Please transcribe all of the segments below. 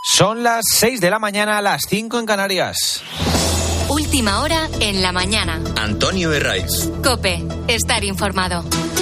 Son las 6 de la mañana, las 5 en Canarias. Última hora en la mañana. Antonio Herraiz. COPE. Estar informado.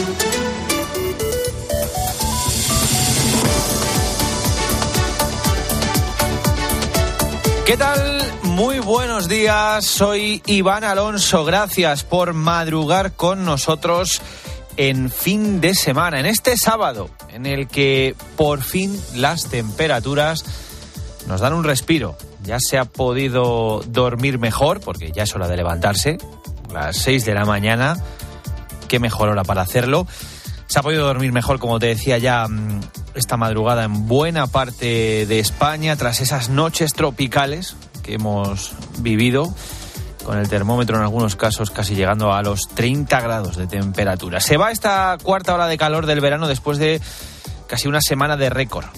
¿Qué tal? Muy buenos días. Soy Iván Alonso. Gracias por madrugar con nosotros en fin de semana, en este sábado, en el que por fin las temperaturas nos dan un respiro. Ya se ha podido dormir mejor, porque ya es hora de levantarse, las 6 de la mañana, qué mejor hora para hacerlo. Se ha podido dormir mejor, como te decía ya, esta madrugada en buena parte de España, tras esas noches tropicales que hemos vivido, con el termómetro en algunos casos casi llegando a los 30 grados de temperatura. Se va esta cuarta ola de calor del verano después de casi una semana de récord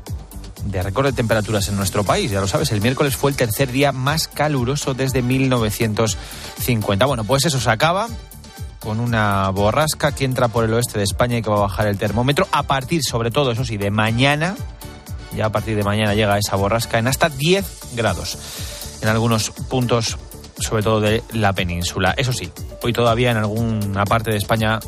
de temperaturas en nuestro país. Ya lo sabes, el miércoles fue el tercer día más caluroso desde 1950. Bueno, pues eso se acaba con una borrasca que entra por el oeste de España y que va a bajar el termómetro a partir, sobre todo, eso sí, de mañana. Ya a partir de mañana llega esa borrasca en hasta 10 grados en algunos puntos, sobre todo de la península. Eso sí, hoy todavía en alguna parte de España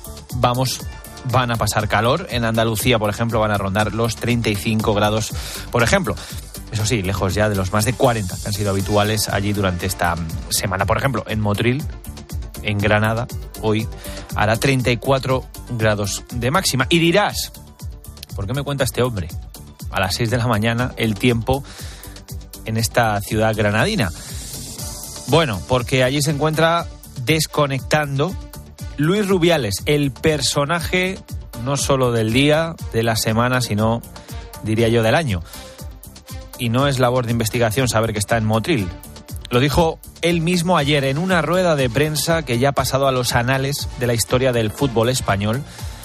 van a pasar calor. En Andalucía, por ejemplo, van a rondar los 35 grados, por ejemplo. Eso sí, lejos ya de los más de 40 que han sido habituales allí durante esta semana. Por ejemplo, en Motril, en Granada, hoy hará 34 grados de máxima. Y dirás, ¿por qué me cuenta este hombre a las 6 de la mañana el tiempo en esta ciudad granadina? Bueno, porque allí se encuentra desconectando Luis Rubiales, el personaje no solo del día, de la semana, sino, diría yo, del año. Y no es labor de investigación saber que está en Motril. Lo dijo él mismo ayer en una rueda de prensa que ya ha pasado a los anales de la historia del fútbol español,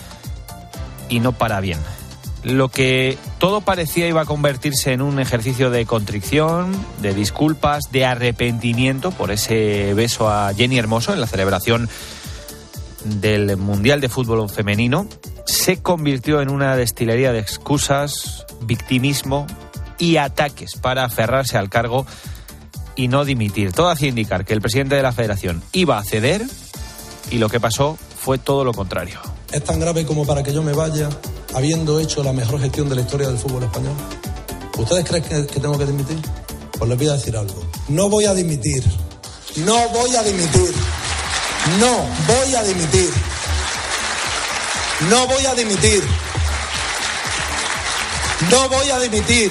y no para bien. Lo que todo parecía iba a convertirse en un ejercicio de contrición, de disculpas, de arrepentimiento por ese beso a Jenny Hermoso en la celebración del Mundial de Fútbol Femenino, se convirtió en una destilería de excusas, victimismo y ataques para aferrarse al cargo y no dimitir. Todo hacía indicar que el presidente de la Federación iba a ceder, y lo que pasó fue todo lo contrario. ¿Es tan grave como para que yo me vaya habiendo hecho la mejor gestión de la historia del fútbol español? ¿Ustedes creen que tengo que dimitir? Pues les voy a decir algo. No voy a dimitir. No voy a dimitir. No voy a dimitir. No voy a dimitir. No voy a dimitir.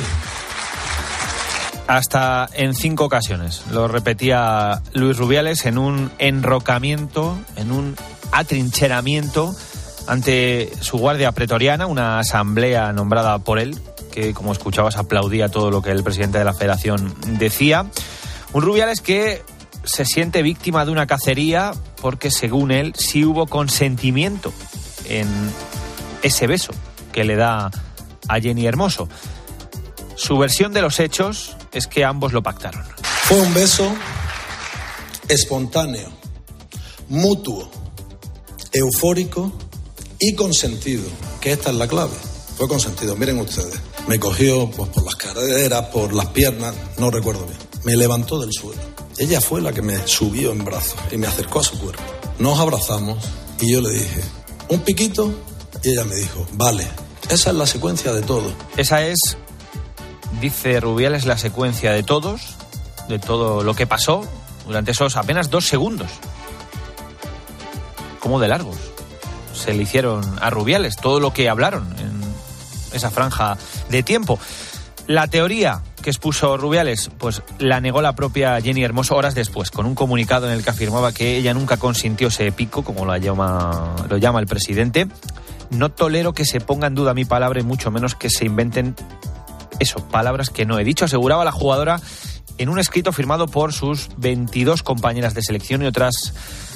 Hasta en 5 ocasiones lo repetía Luis Rubiales en un enrocamiento, en un atrincheramiento ante su guardia pretoriana, una asamblea nombrada por él, que, como escuchabas, aplaudía todo lo que el presidente de la Federación decía. Un Rubiales que se siente víctima de una cacería porque, según él, sí hubo consentimiento en ese beso que le da a Jenny Hermoso. Su versión de los hechos es que ambos lo pactaron. Fue un beso espontáneo, mutuo, eufórico y consentido, que esta es la clave. Fue consentido, miren ustedes. Me cogió pues, por las caderas, por las piernas, no recuerdo bien. Me levantó del suelo. Ella fue la que me subió en brazos y me acercó a su cuerpo. Nos abrazamos y yo le dije, ¿un piquito? Y ella me dijo, vale. Esa es la secuencia de todo. Esa es, dice Rubiales, la secuencia de todo lo que pasó durante esos apenas 2 segundos. ¿Cómo de largos se le hicieron a Rubiales todo lo que hablaron en esa franja de tiempo? La teoría que expuso Rubiales, pues la negó la propia Jenny Hermoso horas después, con un comunicado en el que afirmaba que ella nunca consintió ese pico, como lo llama el presidente. No tolero que se ponga en duda mi palabra y mucho menos que se inventen palabras que no he dicho, aseguraba la jugadora en un escrito firmado por sus 22 compañeras de selección y otras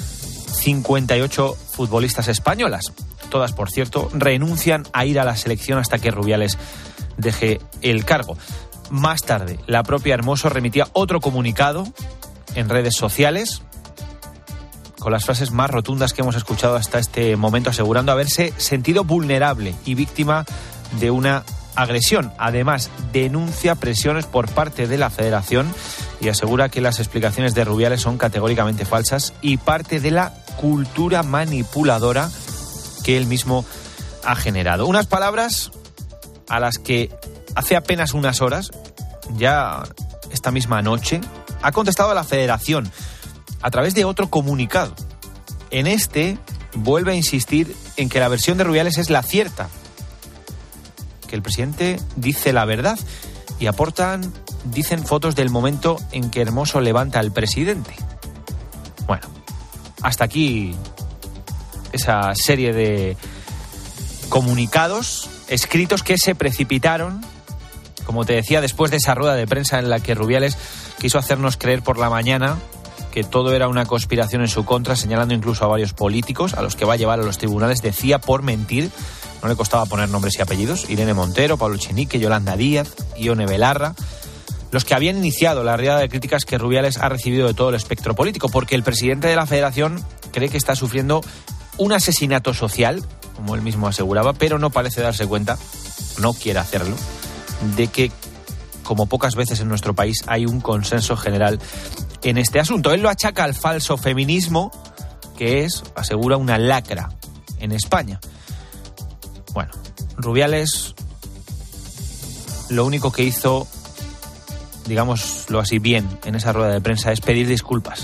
58 futbolistas españolas. Todas, por cierto, renuncian a ir a la selección hasta que Rubiales deje el cargo. Más tarde, la propia Hermoso remitía otro comunicado en redes sociales con las frases más rotundas que hemos escuchado hasta este momento, asegurando haberse sentido vulnerable y víctima de una agresión. Además, denuncia presiones por parte de la Federación y asegura que las explicaciones de Rubiales son categóricamente falsas y parte de la cultura manipuladora que él mismo ha generado. Unas palabras a las que hace apenas unas horas, ya esta misma noche, ha contestado la Federación a través de otro comunicado. En este vuelve a insistir en que la versión de Rubiales es la cierta, que el presidente dice la verdad y dicen fotos del momento en que Hermoso levanta al presidente. Bueno, hasta aquí esa serie de comunicados escritos que se precipitaron, como te decía, después de esa rueda de prensa en la que Rubiales quiso hacernos creer por la mañana que todo era una conspiración en su contra, señalando incluso a varios políticos a los que va a llevar a los tribunales, decía, por mentir. No le costaba poner nombres y apellidos: Irene Montero, Pablo Echenique, Yolanda Díaz, Ione Belarra, los que habían iniciado la riada de críticas que Rubiales ha recibido de todo el espectro político, porque el presidente de la Federación cree que está sufriendo un asesinato social, como él mismo aseguraba, pero no parece darse cuenta, no quiere hacerlo, de que, como pocas veces en nuestro país, hay un consenso general en este asunto. Él lo achaca al falso feminismo, que es, asegura, una lacra en España. Bueno, Rubiales lo único que hizo, digámoslo así, bien en esa rueda de prensa es pedir disculpas.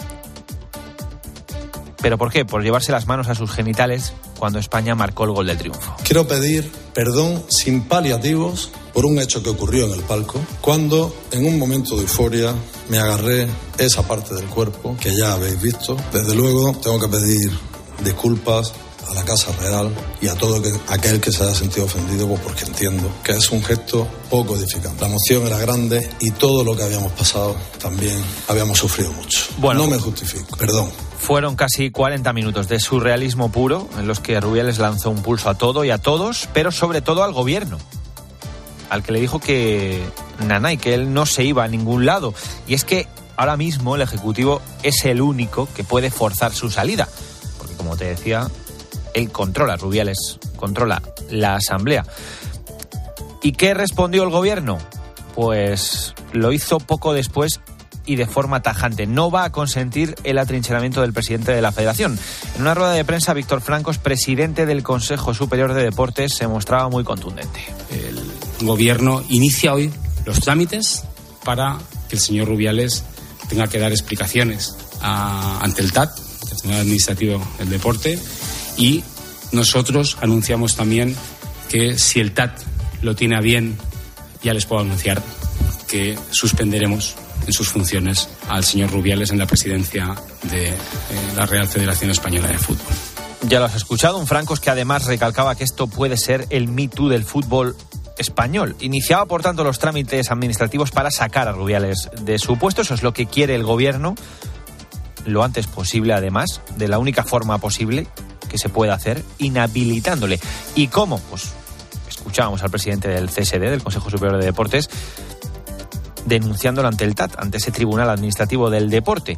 ¿Pero por qué? Por llevarse las manos a sus genitales cuando España marcó el gol del triunfo. Quiero pedir perdón sin paliativos por un hecho que ocurrió en el palco, cuando en un momento de euforia me agarré esa parte del cuerpo que ya habéis visto. Desde luego tengo que pedir disculpas a la Casa Real y a todo aquel que se haya sentido ofendido, pues porque entiendo que es un gesto poco edificante. La emoción era grande y todo lo que habíamos pasado también habíamos sufrido mucho. Bueno, no me justifico, perdón. Fueron casi 40 minutos de surrealismo puro en los que Rubiales lanzó un pulso a todo y a todos, pero sobre todo al gobierno, al que le dijo que nanay, que él no se iba a ningún lado. Y es que ahora mismo el Ejecutivo es el único que puede forzar su salida, porque, como te decía, él controla, Rubiales controla la Asamblea. ¿Y qué respondió el gobierno? Pues lo hizo poco después y de forma tajante. No va a consentir el atrincheramiento del presidente de la Federación. En una rueda de prensa, Víctor Francos, presidente del Consejo Superior de Deportes, se mostraba muy contundente. El gobierno inicia hoy los trámites para que el señor Rubiales tenga que dar explicaciones ante el TAT, el Tribunal Administrativo del Deporte, y nosotros anunciamos también que si el TAT lo tiene a bien, ya les puedo anunciar que suspenderemos en sus funciones al señor Rubiales en la presidencia de la Real Federación Española de Fútbol. Ya lo has escuchado, un Francos que además recalcaba que esto puede ser el Me Too del fútbol español. Iniciaba, por tanto, los trámites administrativos para sacar a Rubiales de su puesto. Eso es lo que quiere el gobierno, lo antes posible, además, de la única forma posible que se pueda hacer, inhabilitándole. ¿Y cómo? Pues escuchábamos al presidente del CSD, del Consejo Superior de Deportes, denunciándolo ante el TAT, ante ese Tribunal Administrativo del Deporte,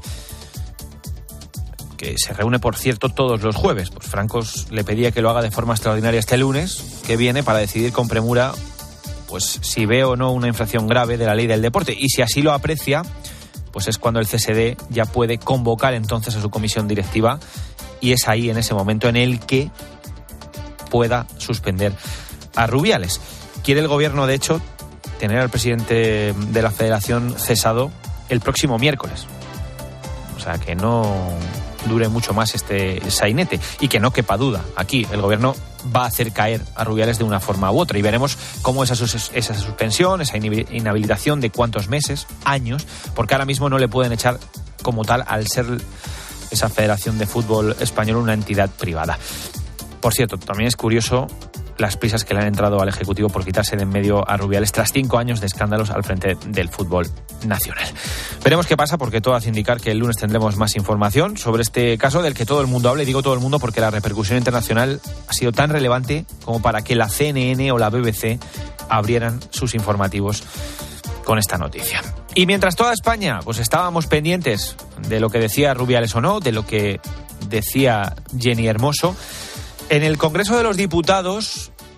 que se reúne, por cierto, todos los jueves. Pues Francos le pedía que lo haga de forma extraordinaria este lunes que viene para decidir con premura, pues, si ve o no una infracción grave de la ley del deporte. Y si así lo aprecia, pues es cuando el CSD ya puede convocar entonces a su comisión directiva, y es ahí, en ese momento, en el que pueda suspender a Rubiales. Quiere el gobierno, de hecho, tener al presidente de la Federación cesado el próximo miércoles. O sea, que no dure mucho más este sainete, y que no quepa duda, aquí el gobierno va a hacer caer a Rubiales de una forma u otra, y veremos cómo esa suspensión, esa inhabilitación, de cuántos meses, años, porque ahora mismo no le pueden echar como tal, al ser esa Federación de Fútbol Español una entidad privada. Por cierto, también es curioso las prisas que le han entrado al Ejecutivo por quitarse de en medio a Rubiales tras 5 años de escándalos al frente del fútbol nacional. Veremos qué pasa, porque todo hace indicar que el lunes tendremos más información sobre este caso del que todo el mundo habla, y digo todo el mundo porque la repercusión internacional ha sido tan relevante como para que la CNN o la BBC abrieran sus informativos con esta noticia. Y mientras toda España pues estábamos pendientes de lo que decía Rubiales o no, de lo que decía Jenny Hermoso, en el Congreso de los Diputados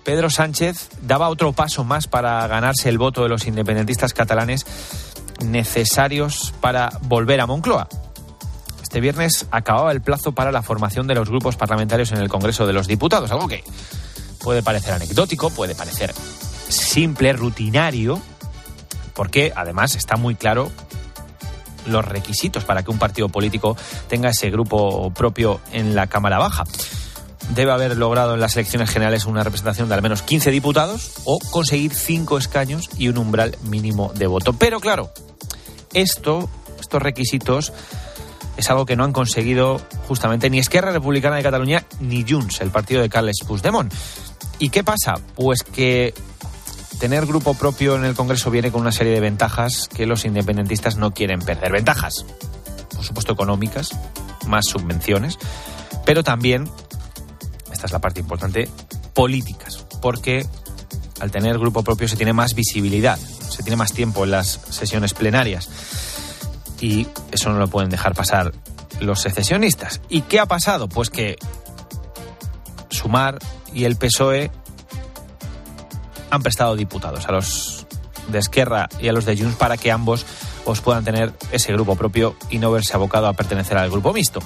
Pedro Sánchez daba otro paso más para ganarse el voto de los independentistas catalanes necesarios para volver a Moncloa. Este viernes acababa el plazo para la formación de los grupos parlamentarios en el Congreso de los Diputados, algo que puede parecer anecdótico, puede parecer simple, rutinario, porque además está muy claro los requisitos para que un partido político tenga ese grupo propio en la Cámara Baja. Debe haber logrado en las elecciones generales una representación de al menos 15 diputados o conseguir 5 escaños y un umbral mínimo de voto. Pero claro, estos requisitos es algo que no han conseguido justamente ni Esquerra Republicana de Cataluña ni Junts, el partido de Carles Puigdemont. ¿Y qué pasa? Pues que tener grupo propio en el Congreso viene con una serie de ventajas que los independentistas no quieren perder. Ventajas, por supuesto, económicas, más subvenciones, pero también, esta es la parte importante, políticas, porque al tener grupo propio se tiene más visibilidad, se tiene más tiempo en las sesiones plenarias y eso no lo pueden dejar pasar los secesionistas. ¿Y qué ha pasado? Pues que Sumar y el PSOE han prestado diputados a los de Esquerra y a los de Junts para que ambos puedan tener ese grupo propio y no verse abocado a pertenecer al grupo mixto.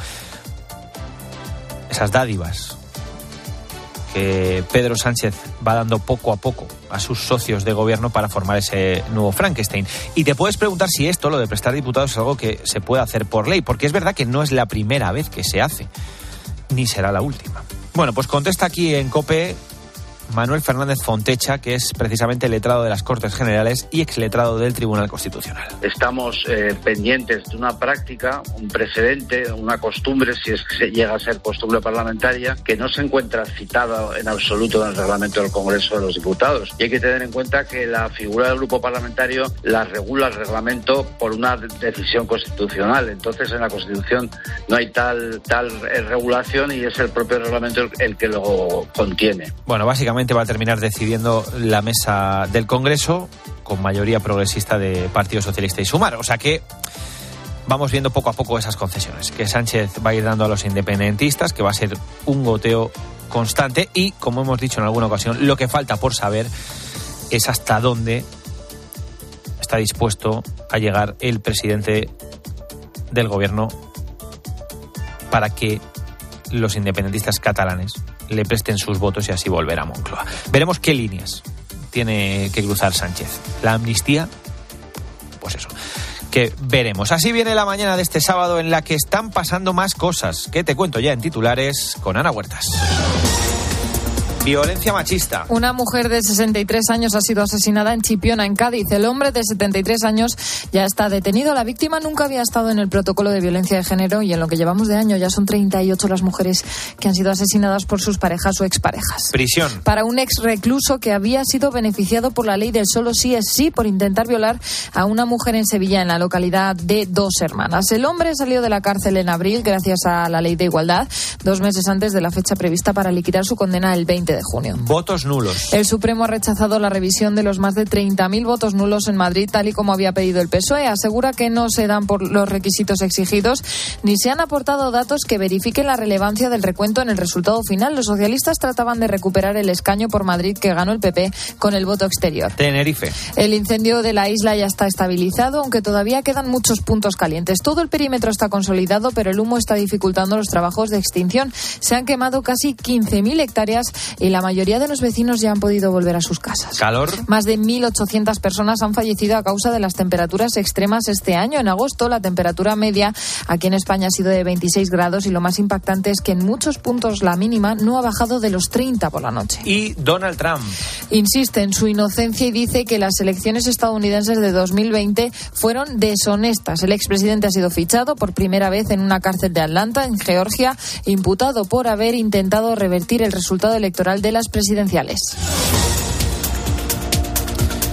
Esas dádivas que Pedro Sánchez va dando poco a poco a sus socios de gobierno para formar ese nuevo Frankenstein. Y te puedes preguntar si esto, lo de prestar diputados, es algo que se puede hacer por ley, porque es verdad que no es la primera vez que se hace, ni será la última. Bueno, pues contesta aquí en COPE Manuel Fernández Fontecha, que es precisamente letrado de las Cortes Generales y exletrado del Tribunal Constitucional. Estamos pendientes de una práctica, un precedente, una costumbre, si es que se llega a ser costumbre parlamentaria, que no se encuentra citada en absoluto en el reglamento del Congreso de los Diputados. Y hay que tener en cuenta que la figura del grupo parlamentario la regula el reglamento por una decisión constitucional. Entonces, en la Constitución no hay tal regulación y es el propio reglamento el que lo contiene. Bueno, básicamente va a terminar decidiendo la mesa del Congreso con mayoría progresista de Partido Socialista y Sumar. O sea que vamos viendo poco a poco esas concesiones que Sánchez va a ir dando a los independentistas, que va a ser un goteo constante y, como hemos dicho en alguna ocasión, lo que falta por saber es hasta dónde está dispuesto a llegar el presidente del gobierno para que los independentistas catalanes le presten sus votos y así volver a Moncloa. Veremos qué líneas tiene que cruzar Sánchez. La amnistía, pues eso, que veremos. Así viene la mañana de este sábado, en la que están pasando más cosas, que te cuento ya en titulares con Ana Huertas. Violencia machista. Una mujer de 63 años ha sido asesinada en Chipiona, en Cádiz. El hombre de 73 años ya está detenido. La víctima nunca había estado en el protocolo de violencia de género y en lo que llevamos de año ya son 38 las mujeres que han sido asesinadas por sus parejas o exparejas. Prisión. Para un ex recluso que había sido beneficiado por la ley del solo sí es sí por intentar violar a una mujer en Sevilla, en la localidad de Dos Hermanas. El hombre salió de la cárcel en abril gracias a la ley de igualdad, 2 meses antes de la fecha prevista para liquidar su condena el 20 de junio. Votos nulos. El Supremo ha rechazado la revisión de los más de 30.000 votos nulos en Madrid, tal y como había pedido el PSOE. Asegura que no se dan por los requisitos exigidos ni se han aportado datos que verifiquen la relevancia del recuento en el resultado final. Los socialistas trataban de recuperar el escaño por Madrid que ganó el PP con el voto exterior. Tenerife. El incendio de la isla ya está estabilizado, aunque todavía quedan muchos puntos calientes. Todo el perímetro está consolidado, pero el humo está dificultando los trabajos de extinción. Se han quemado casi 15.000 hectáreas y la mayoría de los vecinos ya han podido volver a sus casas. Calor. Más de 1.800 personas han fallecido a causa de las temperaturas extremas este año. En agosto, la temperatura media aquí en España ha sido de 26 grados y lo más impactante es que en muchos puntos la mínima no ha bajado de los 30 por la noche. Y Donald Trump insiste en su inocencia y dice que las elecciones estadounidenses de 2020 fueron deshonestas. El expresidente ha sido fichado por primera vez en una cárcel de Atlanta, en Georgia, imputado por haber intentado revertir el resultado electoral de las presidenciales.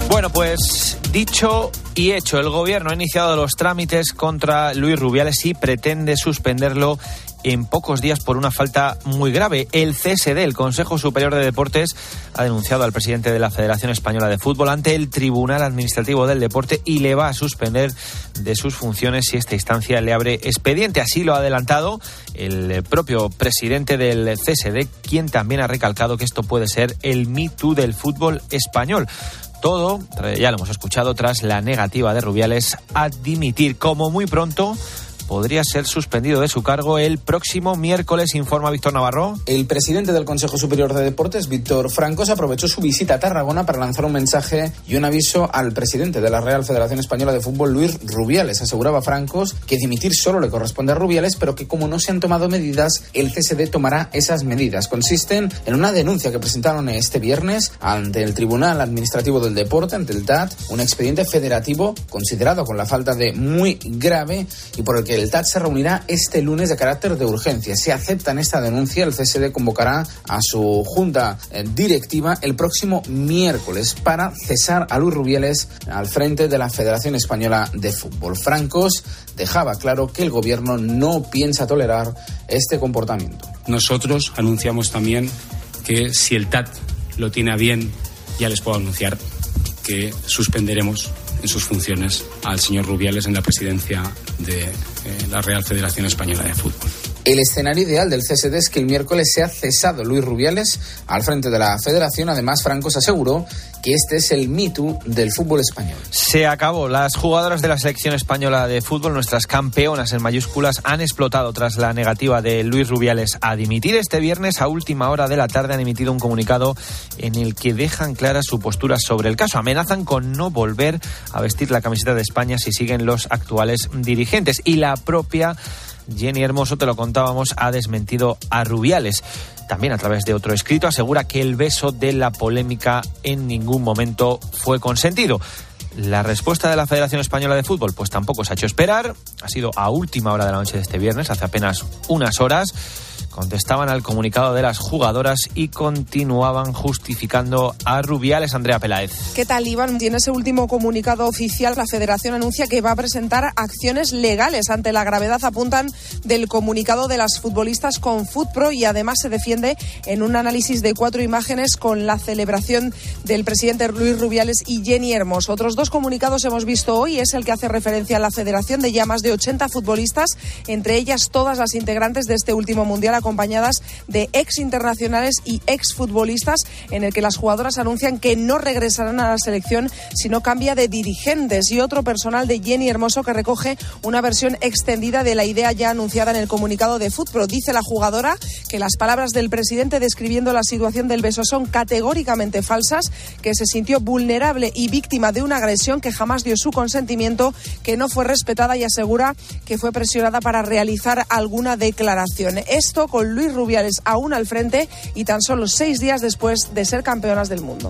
Bueno, pues dicho y hecho, el Gobierno ha iniciado los trámites contra Luis Rubiales y pretende suspenderlo en pocos días por una falta muy grave. El CSD, el Consejo Superior de Deportes, ha denunciado al presidente de la Federación Española de Fútbol ante el Tribunal Administrativo del Deporte y le va a suspender de sus funciones si esta instancia le abre expediente. Así lo ha adelantado el propio presidente del CSD, quien también ha recalcado que esto puede ser el Me Too del fútbol español. Todo, ya lo hemos escuchado, tras la negativa de Rubiales a dimitir. Como muy pronto podría ser suspendido de su cargo el próximo miércoles, informa Víctor Navarro. El presidente del Consejo Superior de Deportes, Víctor Francos, aprovechó su visita a Tarragona para lanzar un mensaje y un aviso al presidente de la Real Federación Española de Fútbol, Luis Rubiales. Aseguraba Francos que dimitir solo le corresponde a Rubiales, pero que como no se han tomado medidas, el CSD tomará esas medidas. Consisten en una denuncia que presentaron este viernes ante el Tribunal Administrativo del Deporte, ante el TAD, un expediente federativo considerado con la falta de muy grave y por el que el TAD se reunirá este lunes de carácter de urgencia. Si aceptan esta denuncia, el CSD convocará a su junta directiva el próximo miércoles para cesar a Luis Rubiales al frente de la Federación Española de Fútbol. Francos dejaba claro que el gobierno no piensa tolerar este comportamiento. Nosotros anunciamos también que si el TAD lo tiene a bien, ya les puedo anunciar que suspenderemos en sus funciones al señor Rubiales en la presidencia de la Real Federación Española de Fútbol. El escenario ideal del CSD es que el miércoles sea cesado Luis Rubiales al frente de la federación. Además, Francos aseguró que este es el Me Too del fútbol español. Se acabó. Las jugadoras de la selección española de fútbol, nuestras campeonas en mayúsculas, han explotado tras la negativa de Luis Rubiales a dimitir. Este viernes, a última hora de la tarde, han emitido un comunicado en el que dejan clara su postura sobre el caso. Amenazan con no volver a vestir la camiseta de España si siguen los actuales dirigentes. Y la propia Jenny Hermoso, te lo contábamos, ha desmentido a Rubiales. También a través de otro escrito asegura que el beso de la polémica en ningún momento fue consentido. La respuesta de la Federación Española de Fútbol pues tampoco se ha hecho esperar. Ha sido a última hora de la noche de este viernes, hace apenas unas horas. Contestaban al comunicado de las jugadoras y continuaban justificando a Rubiales. Andrea Peláez. ¿Qué tal, Iván? En ese último comunicado oficial, la Federación anuncia que va a presentar acciones legales ante la gravedad, apuntan, del comunicado de las futbolistas con FUTPRO, y además se defiende en un análisis de 4 imágenes con la celebración del presidente Luis Rubiales y Jenny Hermoso. Otros 2 comunicados hemos visto hoy, es el que hace referencia a la Federación de ya más de 80 futbolistas, entre ellas todas las integrantes de este último mundial, acompañadas de ex internacionales y ex futbolistas, en el que las jugadoras anuncian que no regresarán a la selección si no cambia de dirigentes, y otro personal de Jenny Hermoso que recoge una versión extendida de la idea ya anunciada en el comunicado de FUTPRO. Dice la jugadora que las palabras del presidente describiendo la situación del beso son categóricamente falsas, que se sintió vulnerable y víctima de una agresión, que jamás dio su consentimiento, que no fue respetada, y asegura que fue presionada para realizar alguna declaración. Esto con Luis Rubiales aún al frente y tan solo 6 días después de ser campeonas del mundo.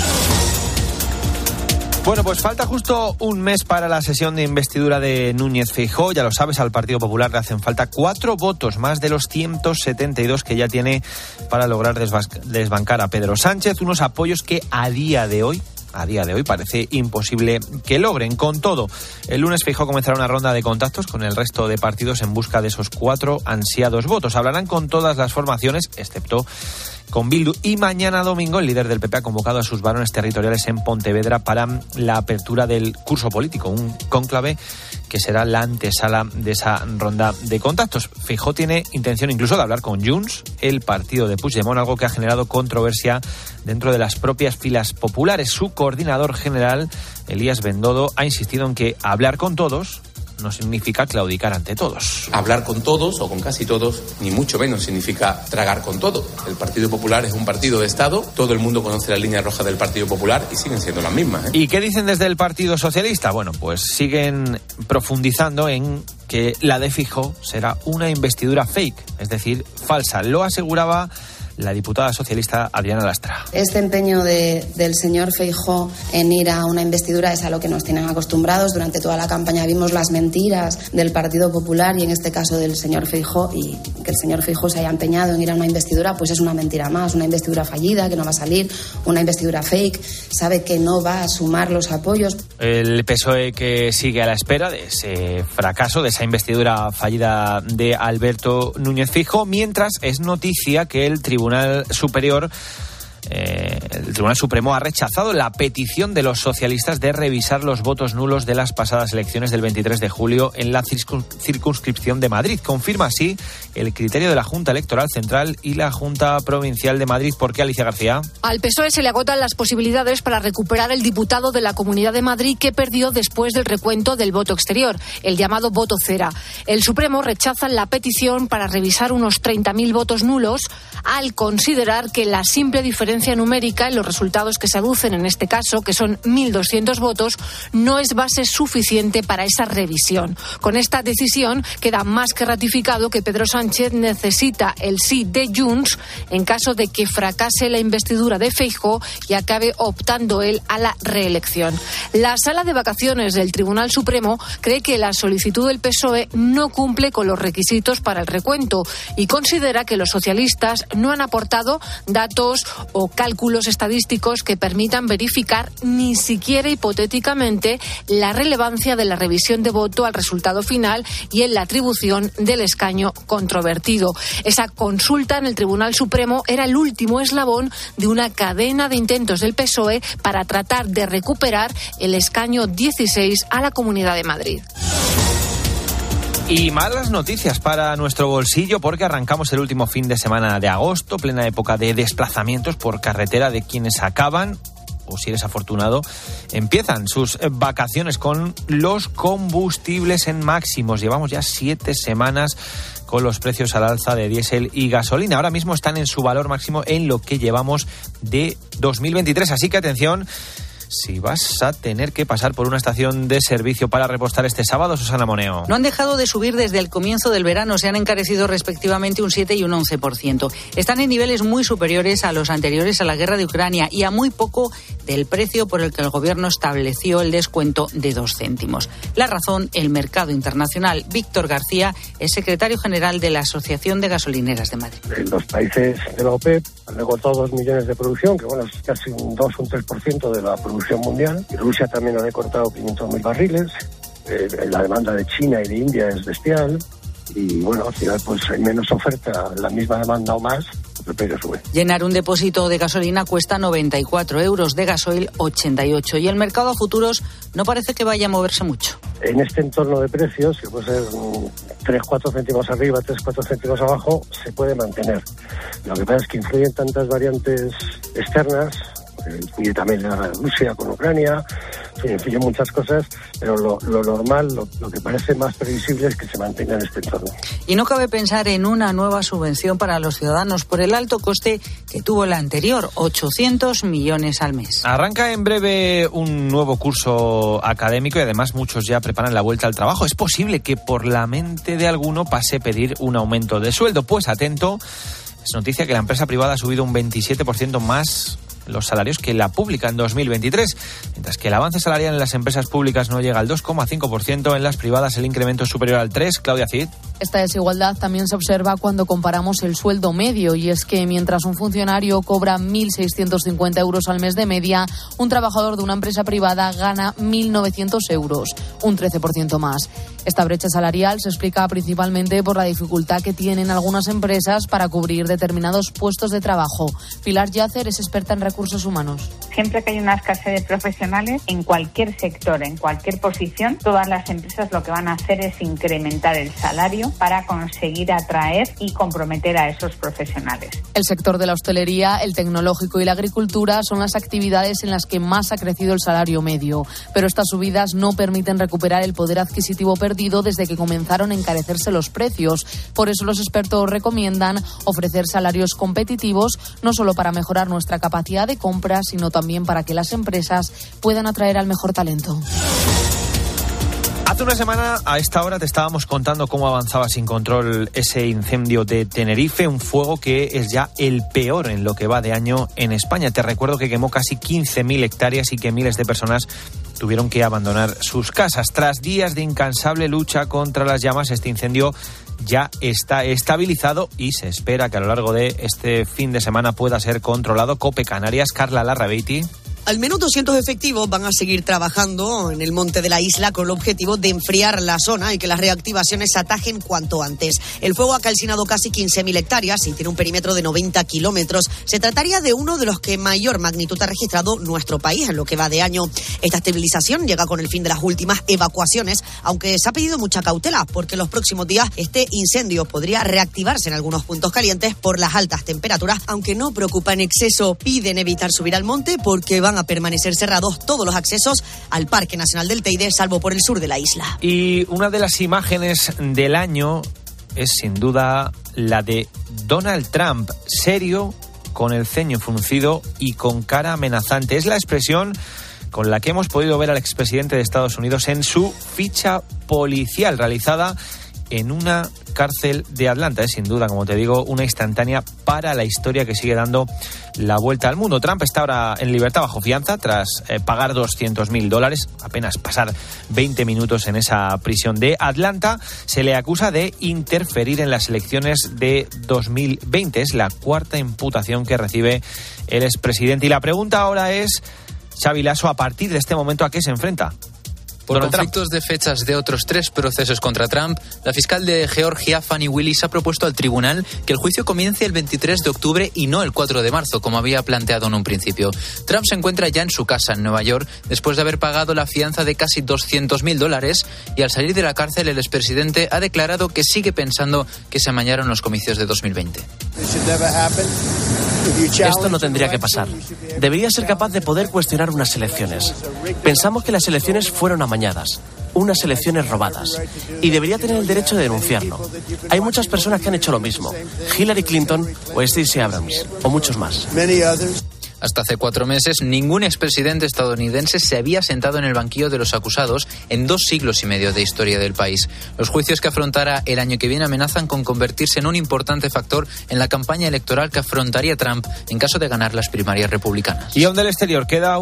Bueno, pues falta justo un mes para la sesión de investidura de Núñez Feijóo. Ya lo sabes, al Partido Popular le hacen falta 4 votos, más de los 172 que ya tiene para lograr desbancar a Pedro Sánchez. Unos apoyos que a día de hoy parece imposible que logren. Con todo, el lunes Feijóo comenzará una ronda de contactos con el resto de partidos en busca de esos 4 ansiados votos. Hablarán con todas las formaciones, excepto con Bildu, y mañana domingo el líder del PP ha convocado a sus varones territoriales en Pontevedra para la apertura del curso político, un cónclave que será la antesala de esa ronda de contactos. Feijóo tiene intención incluso de hablar con Junts, el partido de Puigdemont, algo que ha generado controversia dentro de las propias filas populares. Su coordinador general, Elías Bendodo, ha insistido en que hablar con todos no significa claudicar ante todos. Hablar con todos o con casi todos, ni mucho menos significa tragar con todo. El Partido Popular es un partido de Estado, todo el mundo conoce las líneas rojas del Partido Popular y siguen siendo las mismas. ¿Y qué dicen desde el Partido Socialista? Bueno, pues siguen profundizando en que la de Feijóo será una investidura fake, es decir, falsa. Lo aseguraba la diputada socialista Adriana Lastra. Este empeño del señor Feijóo en ir a una investidura es a lo que nos tienen acostumbrados. Durante toda la campaña vimos las mentiras del Partido Popular y en este caso del señor Feijóo, y que el señor Feijóo se haya empeñado en ir a una investidura pues es una mentira más, una investidura fallida que no va a salir, una investidura fake, sabe que no va a sumar los apoyos. El PSOE que sigue a la espera de ese fracaso, de esa investidura fallida de Alberto Núñez Feijóo, mientras es noticia que el Tribunal Supremo ha rechazado la petición de los socialistas de revisar los votos nulos de las pasadas elecciones del 23 de julio en la circunscripción de Madrid. Confirma así el criterio de la Junta Electoral Central y la Junta Provincial de Madrid. ¿Por qué, Alicia García? Al PSOE se le agotan las posibilidades para recuperar el diputado de la Comunidad de Madrid que perdió después del recuento del voto exterior, el llamado voto cera. El Supremo rechaza la petición para revisar unos 30.000 votos nulos al considerar que la simple diferencia numérica en los resultados que se aducen en este caso, que son 1.200 votos, no es base suficiente para esa revisión. Con esta decisión queda más que ratificado que Pedro Sánchez necesita el sí de Junts en caso de que fracase la investidura de Feijóo y acabe optando él a la reelección. La Sala de Vacaciones del Tribunal Supremo cree que la solicitud del PSOE no cumple con los requisitos para el recuento y considera que los socialistas no han aportado datos o cálculos estadísticos que permitan verificar ni siquiera hipotéticamente la relevancia de la revisión de voto al resultado final y en la atribución del escaño controvertido. Esa consulta en el Tribunal Supremo era el último eslabón de una cadena de intentos del PSOE para tratar de recuperar el escaño 16 a la Comunidad de Madrid. Y malas noticias para nuestro bolsillo porque arrancamos el último fin de semana de agosto, plena época de desplazamientos por carretera de quienes acaban, o si eres afortunado, empiezan sus vacaciones con los combustibles en máximos. Llevamos ya 7 semanas con los precios al alza de diésel y gasolina. Ahora mismo están en su valor máximo en lo que llevamos de 2023. Así que atención, si vas a tener que pasar por una estación de servicio para repostar este sábado, Susana Moneo. No han dejado de subir desde el comienzo del verano, se han encarecido respectivamente un 7 y un 11%. Están en niveles muy superiores a los anteriores a la guerra de Ucrania y a muy poco del precio por el que el gobierno estableció el descuento de 2 céntimos. La razón, el mercado internacional. Víctor García es secretario general de la Asociación de Gasolineras de Madrid. Los países de la OPEP han recortado 2 millones de producción, que bueno, es casi un 2 o un 3% de la producción mundial, y Rusia también ha recortado 500.000 barriles. La demanda de China y de India es bestial y bueno, al final pues hay menos oferta, la misma demanda o más, el precio sube. Llenar un depósito de gasolina cuesta 94 euros, de gasoil 88, y el mercado a futuros no parece que vaya a moverse mucho. En este entorno de precios, que puede ser 3-4 céntimos arriba, 3-4 céntimos abajo, se puede mantener. Lo que pasa es que influyen tantas variantes externas, influye también la Rusia con Ucrania, influye muchas cosas, pero lo normal, lo que parece más previsible es que se mantenga en este entorno. Y no cabe pensar en una nueva subvención para los ciudadanos por el alto coste que tuvo la anterior, 800 millones al mes. Arranca en breve un nuevo curso académico y además muchos ya preparan la vuelta al trabajo. Es posible que por la mente de alguno pase pedir un aumento de sueldo. Pues atento, es noticia que la empresa privada ha subido un 27% más los salarios que la pública en 2023, mientras que el avance salarial en las empresas públicas no llega al 2,5%, en las privadas el incremento es superior al 3%. Claudia Cid. Esta desigualdad también se observa cuando comparamos el sueldo medio, y es que mientras un funcionario cobra 1.650 euros al mes de media, un trabajador de una empresa privada gana 1.900 euros, un 13% más. Esta brecha salarial se explica principalmente por la dificultad que tienen algunas empresas para cubrir determinados puestos de trabajo. Pilar Yacer es experta en recursos humanos. Siempre que hay una escasez de profesionales, en cualquier sector, en cualquier posición, todas las empresas lo que van a hacer es incrementar el salario para conseguir atraer y comprometer a esos profesionales. El sector de la hostelería, el tecnológico y la agricultura son las actividades en las que más ha crecido el salario medio, pero estas subidas no permiten recuperar el poder adquisitivo perdido desde que comenzaron a encarecerse los precios. Por eso los expertos recomiendan ofrecer salarios competitivos, no solo para mejorar nuestra capacidad de compra, sino también para que las empresas puedan atraer al mejor talento. Hace hace una semana a esta hora te estábamos contando cómo avanzaba sin control ese incendio de Tenerife, un fuego que es ya el peor en lo que va de año en España. Te recuerdo que quemó casi 15.000 hectáreas y que miles de personas tuvieron que abandonar sus casas. Tras días de incansable lucha contra las llamas, este incendio ya está estabilizado y se espera que a lo largo de este fin de semana pueda ser controlado. COPE Canarias, Carla Larrabeiti. Al menos 200 efectivos van a seguir trabajando en el monte de la isla con el objetivo de enfriar la zona y que las reactivaciones se atajen cuanto antes. El fuego ha calcinado casi 15.000 hectáreas y tiene un perímetro de 90 kilómetros. Se trataría de uno de los que mayor magnitud ha registrado nuestro país en lo que va de año. Esta estabilización llega con el fin de las últimas evacuaciones, aunque se ha pedido mucha cautela porque en los próximos días este incendio podría reactivarse en algunos puntos calientes por las altas temperaturas, aunque no preocupa en exceso. Piden evitar subir al monte porque van a permanecer cerrados todos los accesos al Parque Nacional del Teide, salvo por el sur de la isla. Y una de las imágenes del año es sin duda la de Donald Trump, serio, con el ceño fruncido y con cara amenazante. Es la expresión con la que hemos podido ver al expresidente de Estados Unidos en su ficha policial realizada en una cárcel de Atlanta. Es sin duda, como te digo, una instantánea para la historia que sigue dando la vuelta al mundo. Trump está ahora en libertad bajo fianza tras pagar $200.000, apenas pasar 20 minutos en esa prisión de Atlanta. Se le acusa de interferir en las elecciones de 2020. Es la cuarta imputación que recibe el expresidente. Y la pregunta ahora es, Xavi Lasso, a partir de este momento, ¿a qué se enfrenta? Por conflictos de fechas de otros 3 procesos contra Trump, la fiscal de Georgia, Fani Willis, ha propuesto al tribunal que el juicio comience el 23 de octubre y no el 4 de marzo, como había planteado en un principio. Trump se encuentra ya en su casa en Nueva York después de haber pagado la fianza de casi $200.000 y al salir de la cárcel el expresidente ha declarado que sigue pensando que se amañaron los comicios de 2020. Esto no tendría que pasar. Debería ser capaz de poder cuestionar unas elecciones. Pensamos que las elecciones fueron amañadas, unas elecciones robadas, y debería tener el derecho de denunciarlo. Hay muchas personas que han hecho lo mismo. Hillary Clinton o Stacey Abrams, o muchos más. Hasta hace 4 meses, ningún expresidente estadounidense se había sentado en el banquillo de los acusados en 2 siglos y medio de historia del país. Los juicios que afrontará el año que viene amenazan con convertirse en un importante factor en la campaña electoral que afrontaría Trump en caso de ganar las primarias republicanas. Y aún del exterior queda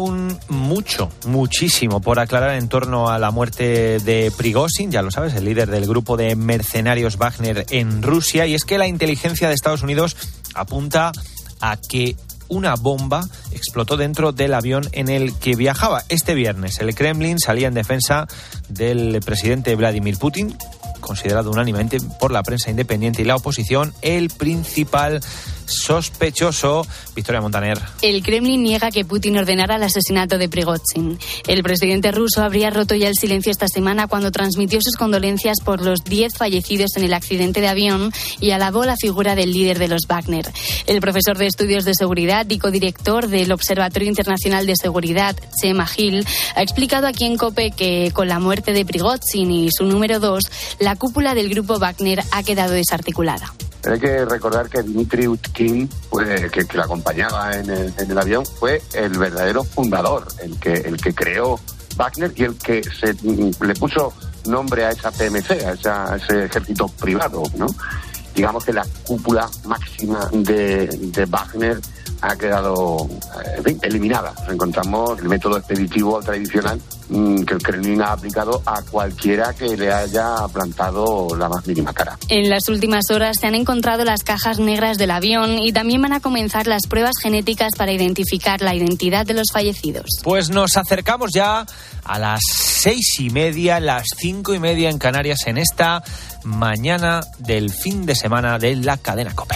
muchísimo por aclarar en torno a la muerte de Prigozhin, ya lo sabes, el líder del grupo de mercenarios Wagner en Rusia. Y es que la inteligencia de Estados Unidos apunta a que una bomba explotó dentro del avión en el que viajaba. Este viernes el Kremlin salía en defensa del presidente Vladimir Putin, considerado unánimemente por la prensa independiente y la oposición el principal sospechoso. Victoria Montaner. El Kremlin niega que Putin ordenara el asesinato de Prigozhin. El presidente ruso habría roto ya el silencio esta semana cuando transmitió sus condolencias por los 10 fallecidos en el accidente de avión y alabó la figura del líder de los Wagner. El profesor de estudios de seguridad y codirector del Observatorio Internacional de Seguridad, Chema Gil, ha explicado aquí en COPE que con la muerte de Prigozhin y su número 2, la cúpula del grupo Wagner ha quedado desarticulada. Hay que recordar que Dmitry Utkin, que la acompañaba en el avión, fue el verdadero fundador, el que creó Wagner y el que le puso nombre a esa PMC, a ese ejército privado, ¿no? Digamos que la cúpula máxima de Wagner ha quedado eliminada. Nos encontramos el método expeditivo tradicional que el Kremlin ha aplicado a cualquiera que le haya plantado la más mínima cara. En las últimas horas se han encontrado las cajas negras del avión y también van a comenzar las pruebas genéticas para identificar la identidad de los fallecidos. Pues nos acercamos ya a las 6:30, las 5:30 en Canarias, en esta mañana del fin de semana de la cadena COPE.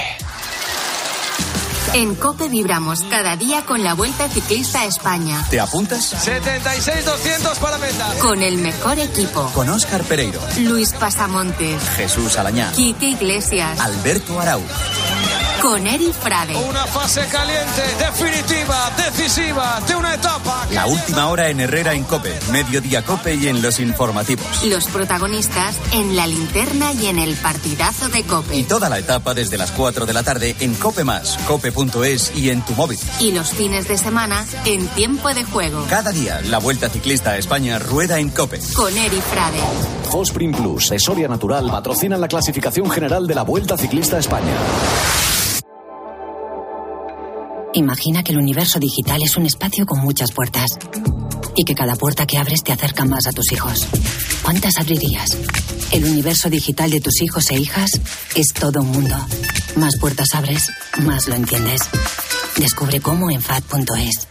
En COPE vibramos cada día con la Vuelta Ciclista a España. ¿Te apuntas? 76-200 para meta. Con el mejor equipo. Con Óscar Pereiro, Luis Pasamontes, Jesús Alañá, Quique Iglesias, Alberto Arau. Con Eri Frade. Una fase caliente, definitiva, decisiva, de una etapa. La última hora en Herrera en COPE, Mediodía COPE y en los informativos. Los protagonistas en La Linterna y en el partidazo de COPE. Y toda la etapa desde las 4 de la tarde en COPE+, cope.es y en tu móvil. Y los fines de semana en Tiempo de Juego. Cada día la Vuelta Ciclista a España rueda en COPE. Con Eri Frade. Fosprin Plus de Soria Natural patrocinan la clasificación general de la Vuelta Ciclista a España. Imagina que el universo digital es un espacio con muchas puertas y que cada puerta que abres te acerca más a tus hijos. ¿Cuántas abrirías? El universo digital de tus hijos e hijas es todo un mundo. Más puertas abres, más lo entiendes. Descubre cómo en FAD.es.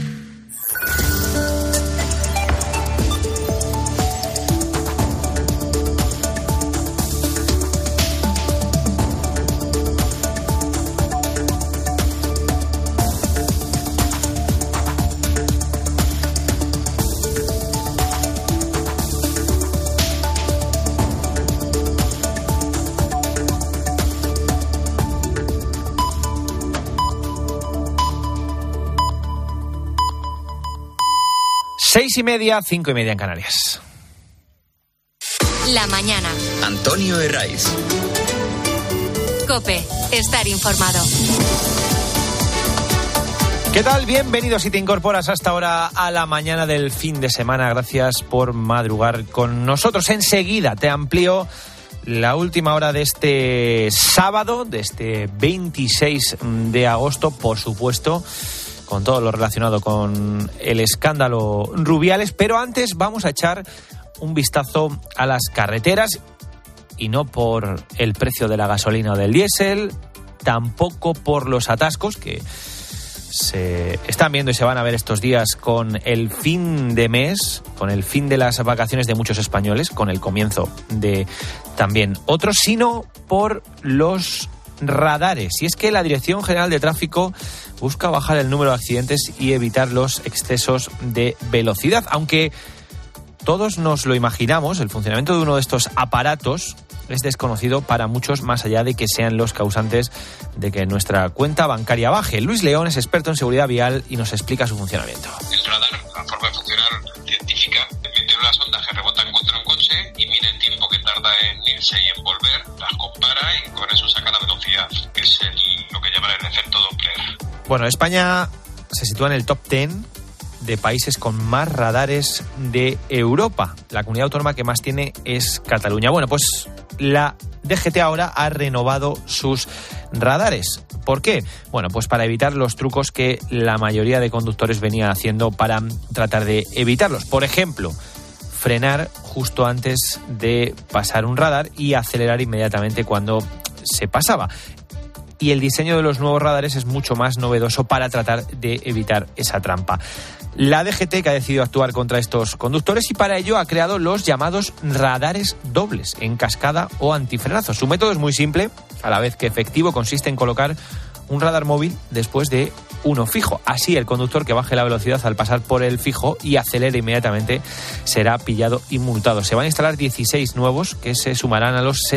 Seis y media, 5 y media en Canarias. La mañana. Antonio Herraiz. COPE. Estar informado. ¿Qué tal? Bienvenido si te incorporas hasta ahora a la mañana del fin de semana. Gracias por madrugar con nosotros. Enseguida te amplío la última hora de este sábado, de este 26 de agosto, por supuesto, con todo lo relacionado con el escándalo Rubiales. Pero antes vamos a echar un vistazo a las carreteras, y no por el precio de la gasolina o del diésel, tampoco por los atascos que se están viendo y se van a ver estos días con el fin de mes, con el fin de las vacaciones de muchos españoles, con el comienzo de también otros, sino por los radares. Y es que la Dirección General de Tráfico busca bajar el número de accidentes y evitar los excesos de velocidad. Aunque todos nos lo imaginamos, el funcionamiento de uno de estos aparatos es desconocido para muchos, más allá de que sean los causantes de que nuestra cuenta bancaria baje. Luis León es experto en seguridad vial y nos explica su funcionamiento. El radar, la forma de funcionar científica, mete unas ondas que rebotan contra un coche y mide el tiempo que tarda en irse y en volver, las compara y con eso saca la velocidad, que es lo que llaman el efecto Doppler. Bueno, España se sitúa en el top 10 de países con más radares de Europa. La comunidad autónoma que más tiene es Cataluña. Bueno, pues la DGT ahora ha renovado sus radares. ¿Por qué? Bueno, pues para evitar los trucos que la mayoría de conductores venía haciendo para tratar de evitarlos. Por ejemplo, frenar justo antes de pasar un radar y acelerar inmediatamente cuando se pasaba. Y el diseño de los nuevos radares es mucho más novedoso para tratar de evitar esa trampa. La DGT que ha decidido actuar contra estos conductores y para ello ha creado los llamados radares dobles, en cascada o antifrenazo. Su método es muy simple, a la vez que efectivo, consiste en colocar un radar móvil después de uno fijo. Así el conductor que baje la velocidad al pasar por el fijo y acelere inmediatamente será pillado y multado. Se van a instalar 16 nuevos que se sumarán a los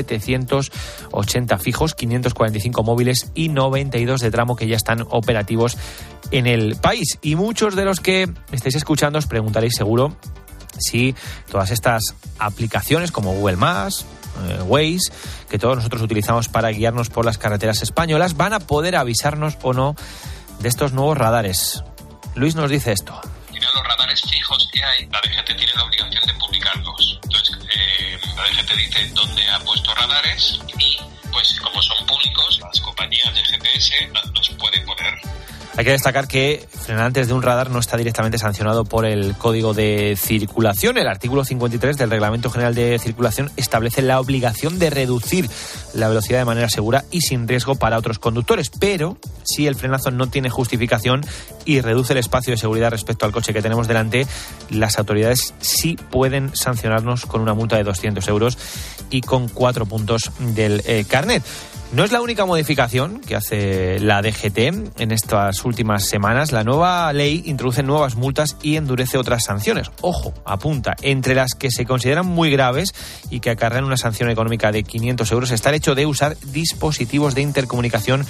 780 fijos, 545 móviles y 92 de tramo que ya están operativos en el país. Y muchos de los que estáis escuchando os preguntaréis seguro si todas estas aplicaciones como Google Maps, Waze, que todos nosotros utilizamos para guiarnos por las carreteras españolas, van a poder avisarnos o no de estos nuevos radares. Luis nos dice esto. Mira los radares fijos que hay, la DGT tiene la obligación de publicarlos. Entonces, la DGT dice dónde ha puesto radares y, pues, como son públicos, las compañías de GPS los pueden poner. Hay que destacar que frenar antes de un radar no está directamente sancionado por el Código de Circulación. El artículo 53 del Reglamento General de Circulación establece la obligación de reducir la velocidad de manera segura y sin riesgo para otros conductores. Pero si el frenazo no tiene justificación y reduce el espacio de seguridad respecto al coche que tenemos delante, las autoridades sí pueden sancionarnos con una multa de 200 euros y con 4 puntos del carnet. No es la única modificación que hace la DGT en estas últimas semanas. La nueva ley introduce nuevas multas y endurece otras sanciones. Ojo, apunta, entre las que se consideran muy graves y que acarrean una sanción económica de 500 euros está el hecho de usar dispositivos de intercomunicación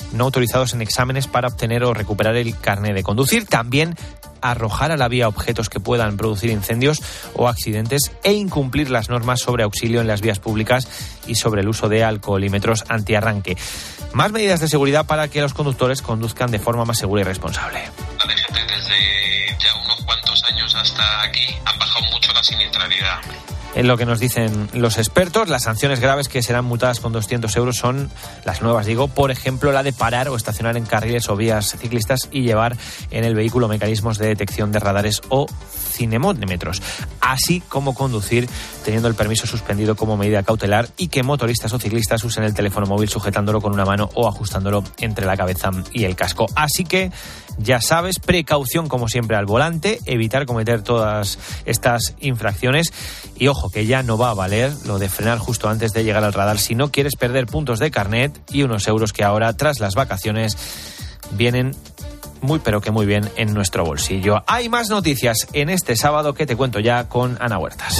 no autorizados en exámenes para obtener o recuperar el carné de conducir. También arrojar a la vía objetos que puedan producir incendios o accidentes e incumplir las normas sobre auxilio en las vías públicas y sobre el uso de alcoholímetros antiarranque. Más medidas de seguridad para que los conductores conduzcan de forma más segura y responsable. La DGT desde ya unos cuantos años hasta aquí han bajado mucho la siniestralidad. En lo que nos dicen los expertos, las sanciones graves que serán multadas con 200 euros son las nuevas, por ejemplo, la de parar o estacionar en carriles o vías ciclistas y llevar en el vehículo mecanismos de detección de radares o cinemómetros, así como conducir teniendo el permiso suspendido como medida cautelar y que motoristas o ciclistas usen el teléfono móvil sujetándolo con una mano o ajustándolo entre la cabeza y el casco. Así que ya sabes, precaución como siempre al volante, evitar cometer todas estas infracciones y ojo que ya no va a valer lo de frenar justo antes de llegar al radar si no quieres perder puntos de carnet y unos euros que ahora tras las vacaciones vienen muy pero que muy bien en nuestro bolsillo. Hay más noticias en este sábado que te cuento ya con Ana Huertas.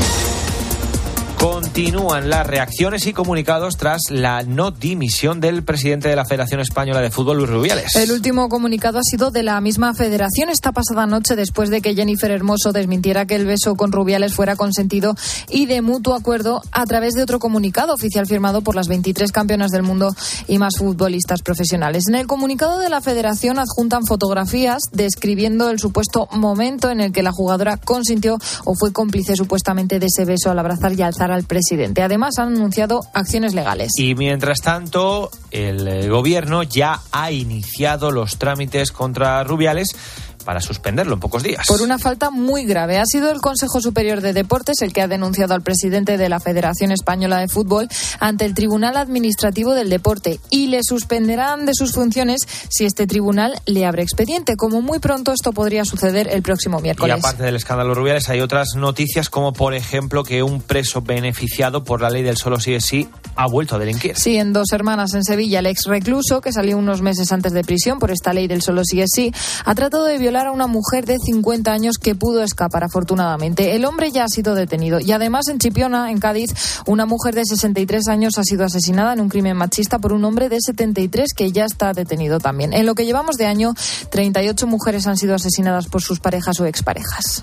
Continúan las reacciones y comunicados tras la no dimisión del presidente de la Federación Española de Fútbol, Luis Rubiales. El último comunicado ha sido de la misma federación esta pasada noche después de que Jennifer Hermoso desmintiera que el beso con Rubiales fuera consentido y de mutuo acuerdo a través de otro comunicado oficial firmado por las 23 campeonas del mundo y más futbolistas profesionales. En el comunicado de la federación adjuntan fotografías describiendo el supuesto momento en el que la jugadora consintió o fue cómplice supuestamente de ese beso al abrazar y alzar al presidente. Además, han anunciado acciones legales. Y mientras tanto, el gobierno ya ha iniciado los trámites contra Rubiales para suspenderlo en pocos días. Por una falta muy grave. Ha sido el Consejo Superior de Deportes el que ha denunciado al presidente de la Federación Española de Fútbol ante el Tribunal Administrativo del Deporte y le suspenderán de sus funciones si este tribunal le abre expediente. Como muy pronto esto podría suceder el próximo miércoles. Y aparte del escándalo Rubiales hay otras noticias como por ejemplo que un preso beneficiado por la ley del solo sí es sí ha vuelto a delinquir. Sí, en Dos Hermanas en Sevilla el ex recluso que salió unos meses antes de prisión por esta ley del solo sí es sí ha tratado de violar a una mujer de 50 años que pudo escapar afortunadamente. El hombre ya ha sido detenido y además en Chipiona, en Cádiz, una mujer de 63 años ha sido asesinada en un crimen machista por un hombre de 73 que ya está detenido también. En lo que llevamos de año, 38 mujeres han sido asesinadas por sus parejas o exparejas.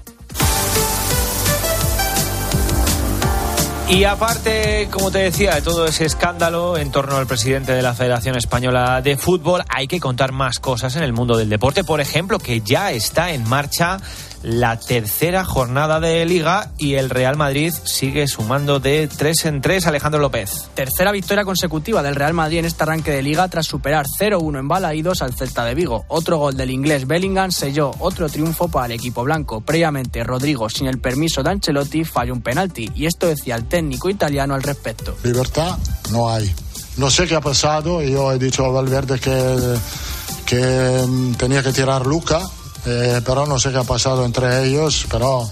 Y aparte, como te decía, de todo ese escándalo en torno al presidente de la Federación Española de Fútbol, hay que contar más cosas en el mundo del deporte. Por ejemplo, que ya está en marcha la tercera jornada de Liga y el Real Madrid sigue sumando de 3 en 3. Alejandro López. Tercera victoria consecutiva del Real Madrid en este arranque de Liga tras superar 0-1 en Balaídos al Celta de Vigo. Otro gol del inglés Bellingham selló otro triunfo para el equipo blanco. Previamente, Rodrigo, sin el permiso de Ancelotti, falló un penalti y esto decía el técnico italiano al respecto. Libertad no hay. No sé qué ha pasado. Yo he dicho a Valverde que tenía que tirar Luka. Pero no sé qué ha pasado entre ellos, pero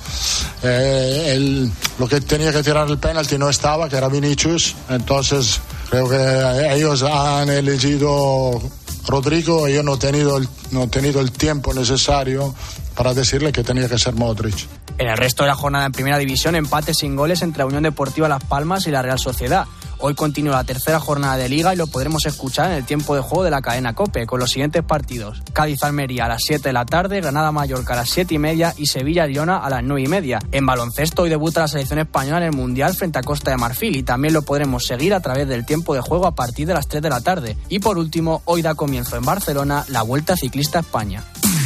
lo que tenía que tirar el penalti no estaba, que era Vinicius, entonces creo que ellos han elegido Rodrigo y yo no he tenido el tiempo necesario para decirle que tenía que ser Modric. En el resto de la jornada en Primera División, empate sin goles entre la Unión Deportiva Las Palmas y la Real Sociedad. Hoy continúa la tercera jornada de Liga y lo podremos escuchar en el tiempo de juego de la cadena COPE con los siguientes partidos: Cádiz-Almería a las 7 de la tarde, Granada-Mallorca a las 7:30 y Sevilla-Girona a las 9:30. En baloncesto hoy debuta la selección española en el Mundial frente a Costa de Marfil y también lo podremos seguir a través del tiempo de juego a partir de las 3 de la tarde. Y por último, hoy da comienzo en Barcelona la Vuelta Ciclista a España.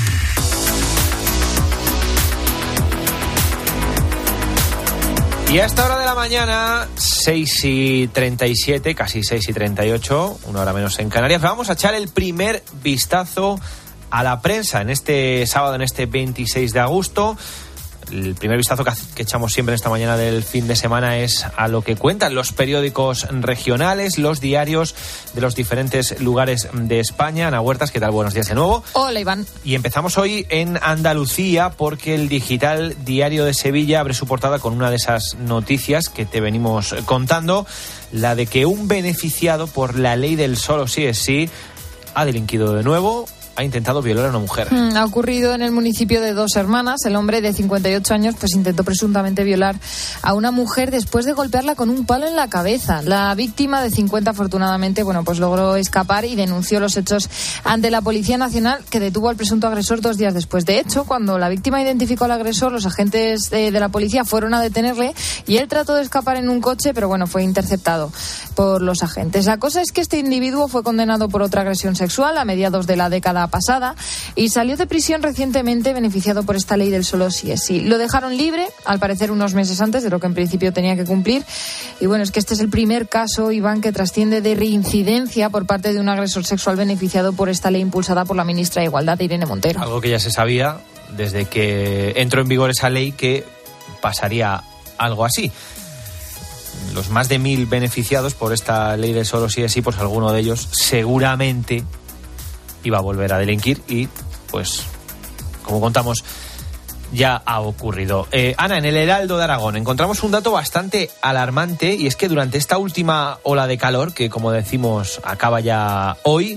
Y a esta hora de la mañana, 6:37, casi 6:38, una hora menos en Canarias, vamos a echar el primer vistazo a la prensa en este sábado, en este 26 de agosto. El primer vistazo que echamos siempre en esta mañana del fin de semana es a lo que cuentan los periódicos regionales, los diarios de los diferentes lugares de España. Ana Huertas, ¿qué tal? Buenos días de nuevo. Hola, Iván. Y empezamos hoy en Andalucía porque el digital Diario de Sevilla abre su portada con una de esas noticias que te venimos contando, la de que un beneficiado por la ley del solo sí es sí ha delinquido de nuevo ha intentado violar a una mujer. Ha ocurrido en el municipio de Dos Hermanas. El hombre de 58 años pues intentó presuntamente violar a una mujer después de golpearla con un palo en la cabeza. La víctima de 50 afortunadamente pues logró escapar y denunció los hechos ante la Policía Nacional, que detuvo al presunto agresor 2 días después. De hecho, cuando la víctima identificó al agresor, los agentes de la policía fueron a detenerle y él trató de escapar en un coche, pero fue interceptado por los agentes. La cosa es que este individuo fue condenado por otra agresión sexual a mediados de la década pasada y salió de prisión recientemente, beneficiado por esta ley del solo sí es sí. Lo dejaron libre, al parecer unos meses antes de lo que en principio tenía que cumplir. Y es que este es el primer caso, Iván, que trasciende de reincidencia por parte de un agresor sexual beneficiado por esta ley impulsada por la ministra de Igualdad, Irene Montero. Algo que ya se sabía desde que entró en vigor esa ley, que pasaría algo así. Los más de 1.000 beneficiados por esta ley de solo sí es sí, pues alguno de ellos seguramente iba a volver a delinquir y, como contamos, ya ha ocurrido. Ana, en el Heraldo de Aragón encontramos un dato bastante alarmante, y es que durante esta última ola de calor, que como decimos acaba ya hoy,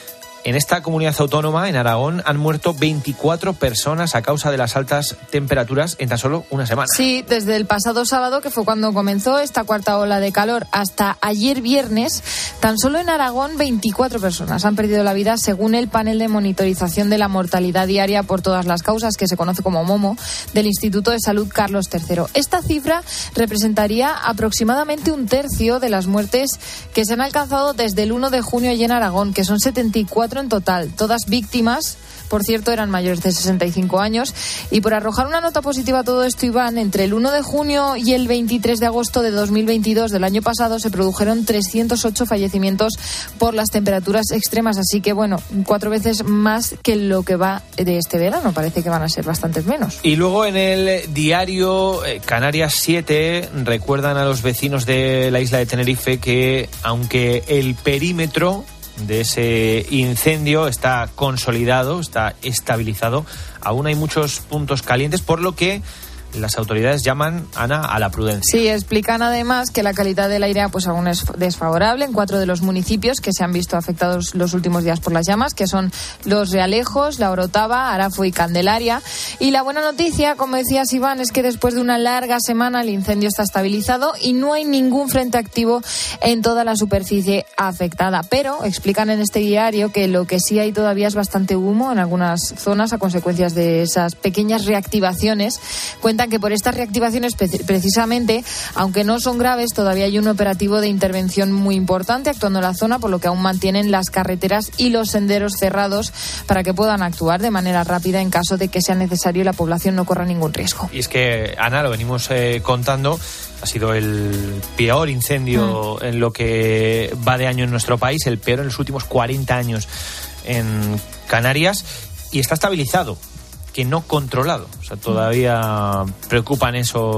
en esta comunidad autónoma, en Aragón, han muerto 24 personas a causa de las altas temperaturas en tan solo una semana. Sí, desde el pasado sábado, que fue cuando comenzó esta cuarta ola de calor, hasta ayer viernes, tan solo en Aragón 24 personas han perdido la vida, según el panel de monitorización de la mortalidad diaria por todas las causas, que se conoce como MOMO, del Instituto de Salud Carlos III. Esta cifra representaría aproximadamente un tercio de las muertes que se han alcanzado desde el 1 de junio allí en Aragón, que son 74 en total, todas víctimas, por cierto, eran mayores de 65 años. Y por arrojar una nota positiva a todo esto, Iván, entre el 1 de junio y el 23 de agosto de 2022 del año pasado se produjeron 308 fallecimientos por las temperaturas extremas, así que 4 veces más que lo que va de este verano. Parece que van a ser bastantes menos. Y luego en el diario Canarias 7 recuerdan a los vecinos de la isla de Tenerife que, aunque el perímetro de ese incendio está consolidado, está estabilizado, aún hay muchos puntos calientes, por lo que las autoridades llaman, Ana, a la prudencia. Sí, explican además que la calidad del aire aún es desfavorable en 4 de los municipios que se han visto afectados los últimos días por las llamas, que son Los Realejos, La Orotava, Arafo y Candelaria. Y la buena noticia, como decías, Iván, es que después de una larga semana el incendio está estabilizado y no hay ningún frente activo en toda la superficie afectada. Pero explican en este diario que lo que sí hay todavía es bastante humo en algunas zonas a consecuencias de esas pequeñas reactivaciones. Cuentan que por estas reactivaciones precisamente, aunque no son graves, todavía hay un operativo de intervención muy importante actuando en la zona, por lo que aún mantienen las carreteras y los senderos cerrados para que puedan actuar de manera rápida en caso de que sea necesario y la población no corra ningún riesgo. Y es que, Ana, lo venimos contando, ha sido el peor incendio en lo que va de año en nuestro país, el peor en los últimos 40 años en Canarias, y está estabilizado, que no controlado. O sea, todavía preocupan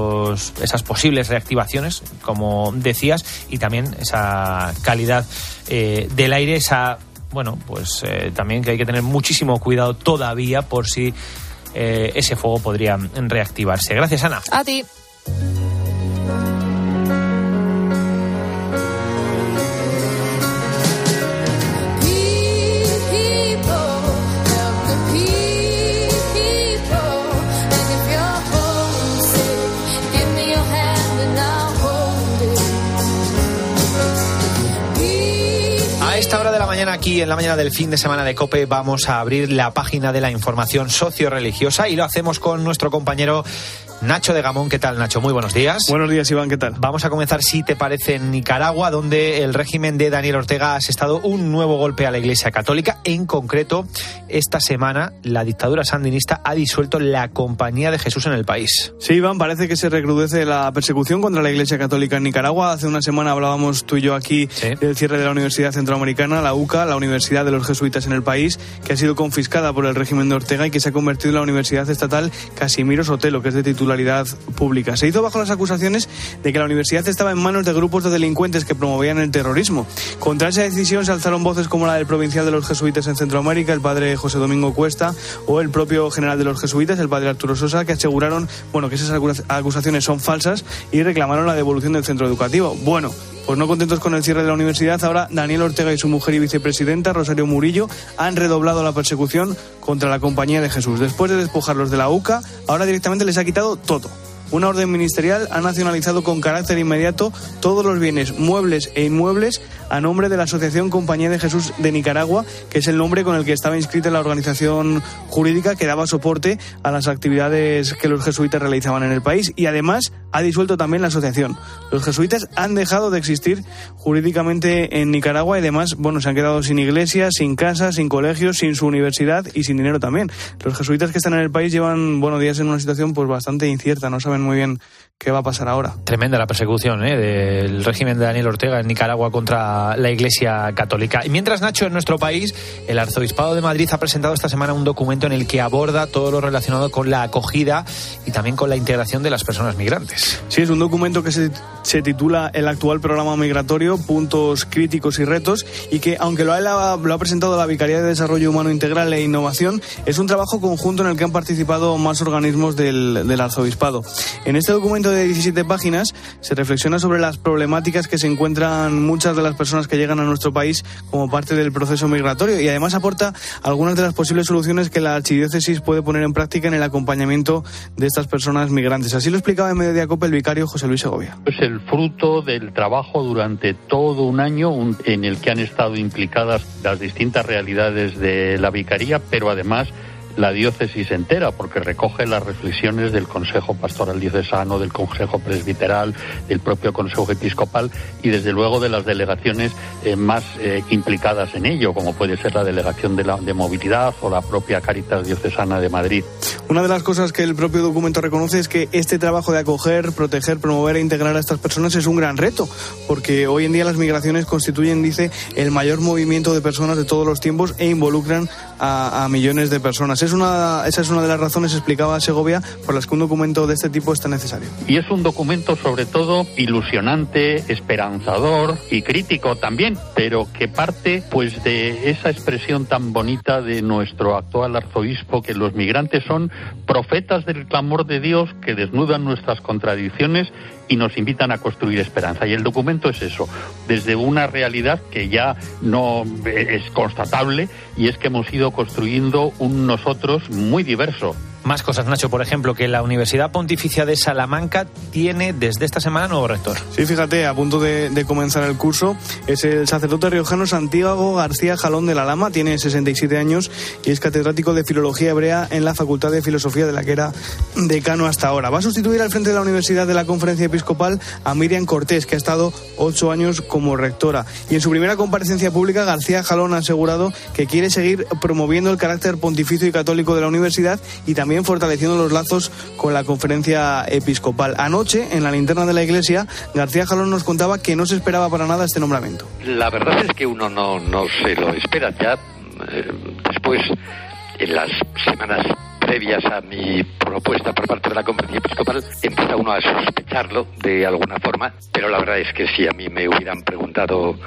esas posibles reactivaciones, como decías, y también esa calidad del aire, también que hay que tener muchísimo cuidado todavía por si ese fuego podría reactivarse. Gracias, Ana. A ti. A esta hora de la mañana, aquí en la mañana del fin de semana de COPE, vamos a abrir la página de la información socio-religiosa y lo hacemos con nuestro compañero Nacho de Gamón. ¿Qué tal, Nacho? Muy buenos días. Buenos días, Iván, ¿qué tal? Vamos a comenzar, si te parece, en Nicaragua, donde el régimen de Daniel Ortega ha asestado un nuevo golpe a la Iglesia Católica. En concreto, esta semana, la dictadura sandinista ha disuelto la Compañía de Jesús en el país. Sí, Iván, parece que se recrudece la persecución contra la Iglesia Católica en Nicaragua. Hace una semana hablábamos tú y yo aquí del cierre de la Universidad Centroamericana, la UCA, la Universidad de los Jesuitas en el país, que ha sido confiscada por el régimen de Ortega y que se ha convertido en la Universidad Estatal Casimiro Sotelo, que es de titularidad pública. Se hizo bajo las acusaciones de que la universidad estaba en manos de grupos de delincuentes que promovían el terrorismo. Contra esa decisión se alzaron voces como la del provincial de los jesuitas en Centroamérica, el padre José Domingo Cuesta, o el propio general de los jesuitas, el padre Arturo Sosa, que aseguraron que esas acusaciones son falsas y reclamaron la devolución del centro educativo. Pues no contentos con el cierre de la universidad, ahora Daniel Ortega y su mujer y vicepresidenta, Rosario Murillo, han redoblado la persecución contra la Compañía de Jesús. Después de despojarlos de la UCA, ahora directamente les ha quitado todo. Una orden ministerial ha nacionalizado con carácter inmediato todos los bienes muebles e inmuebles a nombre de la Asociación Compañía de Jesús de Nicaragua, que es el nombre con el que estaba inscrita la organización jurídica que daba soporte a las actividades que los jesuitas realizaban en el país, y además ha disuelto también la asociación. Los jesuitas han dejado de existir jurídicamente en Nicaragua y además, se han quedado sin iglesias, sin casas, sin colegios, sin su universidad y sin dinero también. Los jesuitas que están en el país llevan, días en una situación bastante incierta, no saben muy bien qué va a pasar ahora. Tremenda la persecución del régimen de Daniel Ortega en Nicaragua contra la Iglesia Católica. Y mientras, Nacho, en nuestro país, el Arzobispado de Madrid ha presentado esta semana un documento en el que aborda todo lo relacionado con la acogida y también con la integración de las personas migrantes. Sí, es un documento que se titula El actual programa migratorio, puntos críticos y retos, y que, aunque lo ha presentado la Vicaría de Desarrollo Humano Integral e Innovación, es un trabajo conjunto en el que han participado más organismos del Arzobispado. En este documento de 17 páginas se reflexiona sobre las problemáticas que se encuentran muchas de las personas que llegan a nuestro país como parte del proceso migratorio, y además aporta algunas de las posibles soluciones que la archidiócesis puede poner en práctica en el acompañamiento de estas personas migrantes. Así lo explicaba en Mediodía Cope el vicario José Luis Segovia. Es el fruto del trabajo durante todo un año en el que han estado implicadas las distintas realidades de la vicaría, pero además la diócesis entera, porque recoge las reflexiones del Consejo Pastoral Diocesano, del Consejo Presbiteral, del propio Consejo Episcopal y desde luego de las delegaciones más implicadas en ello, como puede ser la Delegación de Movilidad o la propia Cáritas Diocesana de Madrid. Una de las cosas que el propio documento reconoce es que este trabajo de acoger, proteger, promover e integrar a estas personas es un gran reto, porque hoy en día las migraciones constituyen, dice, el mayor movimiento de personas de todos los tiempos e involucran a millones de personas. Esa es una de las razones, explicaba Segovia, por las que un documento de este tipo es tan necesario. Y es un documento sobre todo ilusionante, esperanzador y crítico también, pero que parte de esa expresión tan bonita de nuestro actual arzobispo, que los migrantes son profetas del clamor de Dios que desnudan nuestras contradicciones y nos invitan a construir esperanza. Y el documento es eso, desde una realidad que ya no es constatable, y es que hemos ido construyendo un nosotros muy diverso. Más cosas, Nacho, por ejemplo, que la Universidad Pontificia de Salamanca tiene desde esta semana nuevo rector. Sí, fíjate, a punto de comenzar el curso, es el sacerdote riojano Santiago García Jalón de la Lama, tiene 67 años y es catedrático de Filología Hebrea en la Facultad de Filosofía, de la que era decano hasta ahora. Va a sustituir al frente de la Universidad de la Conferencia Episcopal a Miriam Cortés, que ha estado 8 años como rectora. Y en su primera comparecencia pública, García Jalón ha asegurado que quiere seguir promoviendo el carácter pontificio y católico de la universidad y también fortaleciendo los lazos con la Conferencia Episcopal. Anoche, en la linterna de la Iglesia, García Jalón nos contaba que no se esperaba para nada este nombramiento. La verdad es que uno no se lo espera. Ya después, en las semanas previas a mi propuesta por parte de la Conferencia Episcopal, empieza uno a sospecharlo de alguna forma, pero la verdad es que si a mí me hubieran preguntado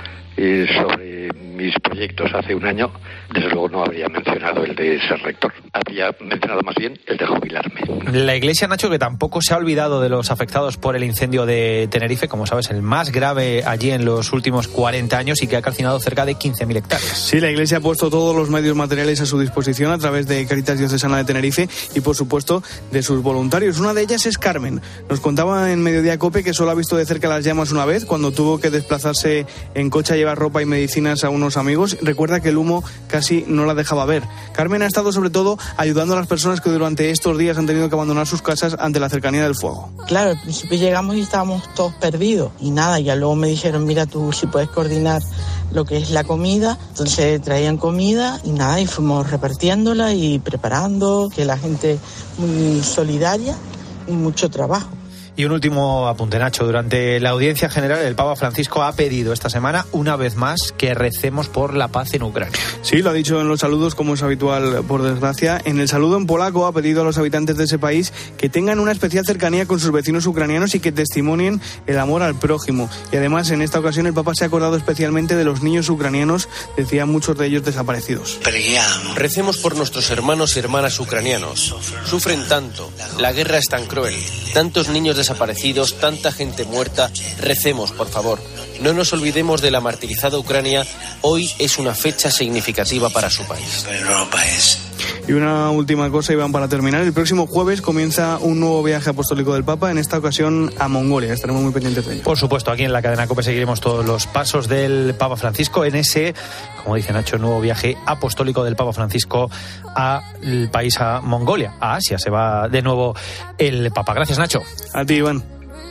sobre mis proyectos hace un año, desde luego no habría mencionado el de ser rector. Habría mencionado más bien el de jubilarme. La Iglesia, Nacho, que tampoco se ha olvidado de los afectados por el incendio de Tenerife, como sabes, el más grave allí en los últimos 40 años y que ha calcinado cerca de 15.000 hectáreas. Sí, la Iglesia ha puesto todos los medios materiales a su disposición a través de Cáritas Diocesana de Tenerife y, por supuesto, de sus voluntarios. Una de ellas es Carmen. Nos contaba en Mediodía Cope que solo ha visto de cerca las llamas una vez, cuando tuvo que desplazarse en coche a llevar ropa y medicinas a unos amigos. Recuerda que el humo casi no la dejaba ver. Carmen ha estado sobre todo ayudando a las personas que durante estos días han tenido que abandonar sus casas ante la cercanía del fuego. Claro, al principio llegamos y estábamos todos perdidos y nada, ya luego me dijeron, mira, tú si puedes coordinar lo que es la comida. Entonces traían comida y nada, y fuimos repartiéndola y preparando, que la gente muy solidaria y mucho trabajo. Y un último apunte, Nacho. Durante la audiencia general, el Papa Francisco ha pedido esta semana, una vez más, que recemos por la paz en Ucrania. Sí, lo ha dicho en los saludos, como es habitual, por desgracia. En el saludo en polaco ha pedido a los habitantes de ese país que tengan una especial cercanía con sus vecinos ucranianos y que testimonien el amor al prójimo. Y además, en esta ocasión, el Papa se ha acordado especialmente de los niños ucranianos, decían muchos de ellos desaparecidos. Recemos por nuestros hermanos y hermanas ucranianos. Sufren tanto, la guerra es tan cruel, tantos niños desaparecidos desaparecidos, tanta gente muerta. Recemos, por favor. No nos olvidemos de la martirizada Ucrania. Hoy es una fecha significativa para su país. Y una última cosa, Iván, para terminar. El próximo jueves comienza un nuevo viaje apostólico del Papa, en esta ocasión a Mongolia. Estaremos muy pendientes de ello. Por supuesto, aquí en la cadena COPE seguiremos todos los pasos del Papa Francisco en ese, como dice Nacho, nuevo viaje apostólico del Papa Francisco al país, a Mongolia, a Asia. Se va de nuevo el Papa. Gracias, Nacho. A ti, Iván.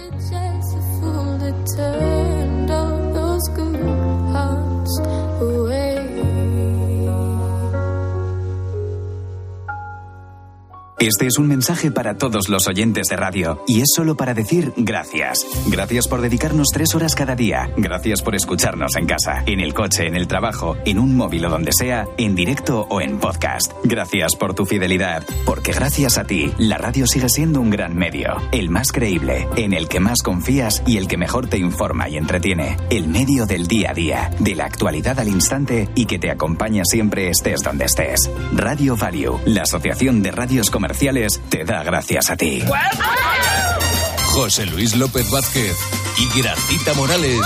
Este es un mensaje para todos los oyentes de radio y es solo para decir gracias. Gracias por dedicarnos 3 horas cada día. Gracias por escucharnos en casa, en el coche, en el trabajo, en un móvil o donde sea, en directo o en podcast. Gracias por tu fidelidad, porque gracias a ti, la radio sigue siendo un gran medio. El más creíble, en el que más confías y el que mejor te informa y entretiene. El medio del día a día, de la actualidad al instante y que te acompaña siempre estés donde estés. Radio Value, la asociación de radios comerciales, te da gracias a ti. José Luis López Vázquez y Gracita Morales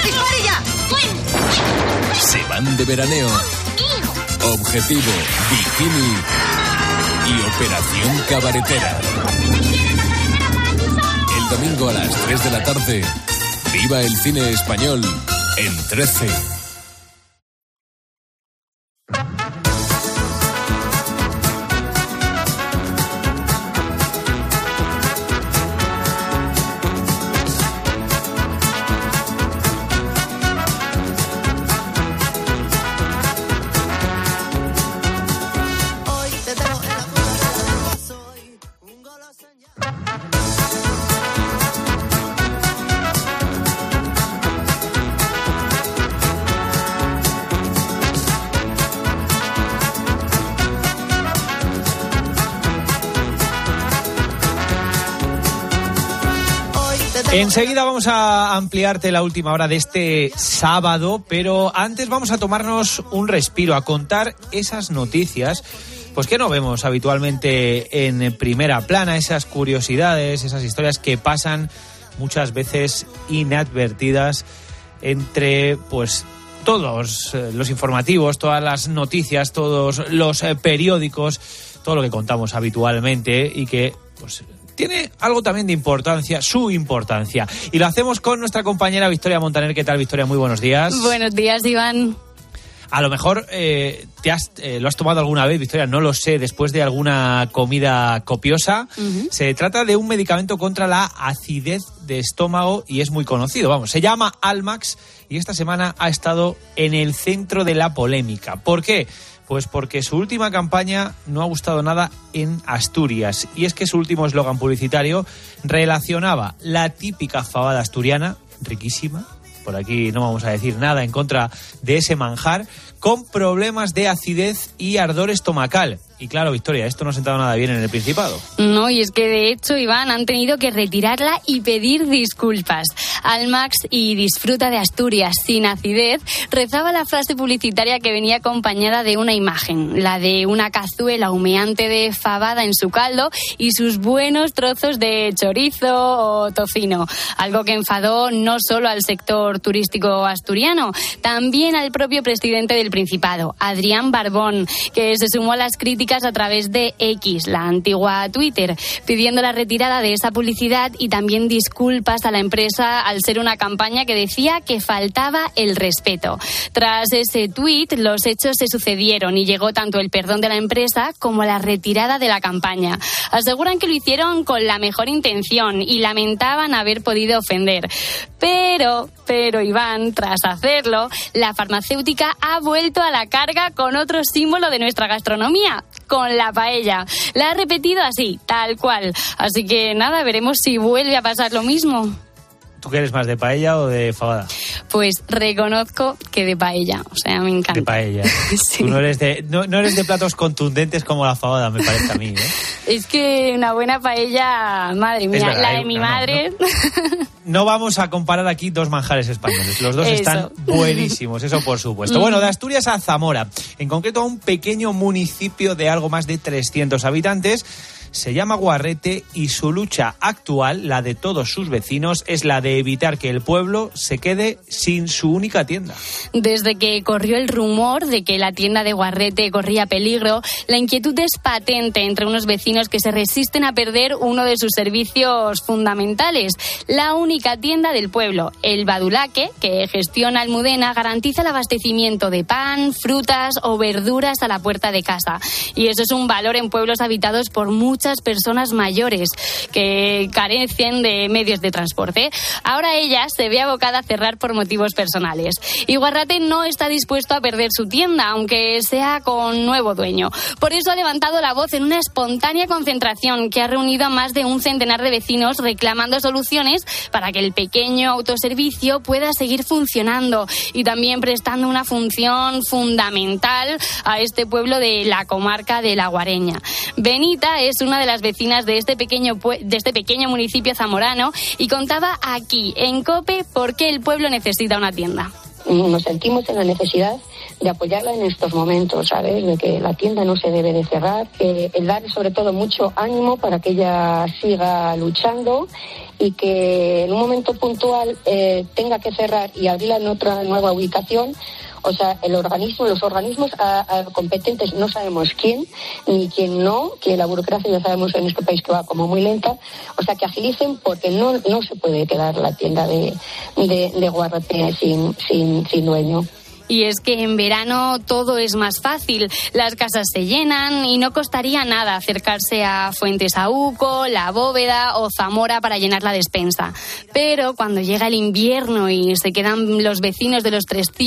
se van de veraneo. Objetivo, bikini y operación cabaretera. El domingo a las 3 de la tarde, viva el cine español en 13. Enseguida vamos a ampliarte la última hora de este sábado, pero antes vamos a tomarnos un respiro, a contar esas noticias pues que no vemos habitualmente en primera plana, esas curiosidades, esas historias que pasan muchas veces inadvertidas entre pues todos los informativos, todas las noticias, todos los periódicos, todo lo que contamos habitualmente y que pues tiene algo también de importancia, su importancia. Y lo hacemos con nuestra compañera Victoria Montaner. ¿Qué tal, Victoria? Muy buenos días. Buenos días, Iván. A lo mejor lo has tomado alguna vez, Victoria, no lo sé, después de alguna comida copiosa. Uh-huh. Se trata de un medicamento contra la acidez de estómago y es muy conocido. Vamos, se llama Almax y esta semana ha estado en el centro de la polémica. ¿Por qué? Pues porque su última campaña no ha gustado nada en Asturias. Y es que su último eslogan publicitario relacionaba la típica fabada asturiana, riquísima, por aquí no vamos a decir nada en contra de ese manjar, con problemas de acidez y ardor estomacal. Y claro, Victoria, esto no ha sentado nada bien en el Principado. No, y es que de hecho, Iván, han tenido que retirarla y pedir disculpas. Almax y disfruta de Asturias sin acidez rezaba la frase publicitaria que venía acompañada de una imagen, la de una cazuela humeante de fabada en su caldo y sus buenos trozos de chorizo o tocino. Algo que enfadó no solo al sector turístico asturiano, también al propio presidente del Principado, Adrián Barbón, que se sumó a las críticas a través de X, la antigua Twitter, pidiendo la retirada de esa publicidad y también disculpas a la empresa al ser una campaña que decía que faltaba el respeto. Tras ese tuit, los hechos se sucedieron y llegó tanto el perdón de la empresa como la retirada de la campaña. Aseguran que lo hicieron con la mejor intención y lamentaban haber podido ofender. Pero, Iván, tras hacerlo, la farmacéutica ha vuelto a la carga con otro símbolo de nuestra gastronomía, con la paella. La ha repetido así, tal cual. Así que nada, veremos si vuelve a pasar lo mismo. ¿Tú qué eres más, de paella o de fabada? Pues reconozco que de paella, o sea, me encanta. De paella. Sí. Tú no eres de platos contundentes como la fabada, me parece a mí, ¿eh? Es que una buena paella, madre mía, verdad, la de mi madre. No vamos a comparar aquí dos manjares españoles, los dos están buenísimos, eso por supuesto. Bueno, de Asturias a Zamora, en concreto a un pequeño municipio de algo más de 300 habitantes, se llama Guarrete y su lucha actual, la de todos sus vecinos, es la de evitar que el pueblo se quede sin su única tienda. Desde que corrió el rumor de que la tienda de Guarrete corría peligro, la inquietud es patente entre unos vecinos que se resisten a perder uno de sus servicios fundamentales. La única tienda del pueblo, el Badulaque, que gestiona Almudena, garantiza el abastecimiento de pan, frutas o verduras a la puerta de casa. Y eso es un valor en pueblos habitados por muchas personas mayores que carecen de medios de transporte. Ahora ella se ve abocada a cerrar por motivos personales. Y Guarrete no está dispuesto a perder su tienda, aunque sea con nuevo dueño. Por eso ha levantado la voz en una espontánea concentración que ha reunido a más de un centenar de vecinos reclamando soluciones para que el pequeño autoservicio pueda seguir funcionando y también prestando una función fundamental a este pueblo de la comarca de La Guareña. Benita es una de las vecinas de este pequeño municipio zamorano y contaba aquí, en COPE, por qué el pueblo necesita una tienda. Nos sentimos en la necesidad de apoyarla en estos momentos, ¿sabes? De que la tienda no se debe de cerrar, el dar sobre todo mucho ánimo para que ella siga luchando y que en un momento puntual tenga que cerrar y abrirla en otra nueva ubicación. O sea, los organismos competentes, no sabemos quién ni quién no, que la burocracia ya sabemos en este país que va como muy lenta, o sea, que agilicen porque no se puede quedar la tienda de Guarrete sin dueño. Y es que en verano todo es más fácil, las casas se llenan y no costaría nada acercarse a Fuentesauco, La Bóveda o Zamora para llenar la despensa. Pero cuando llega el invierno y se quedan los vecinos de los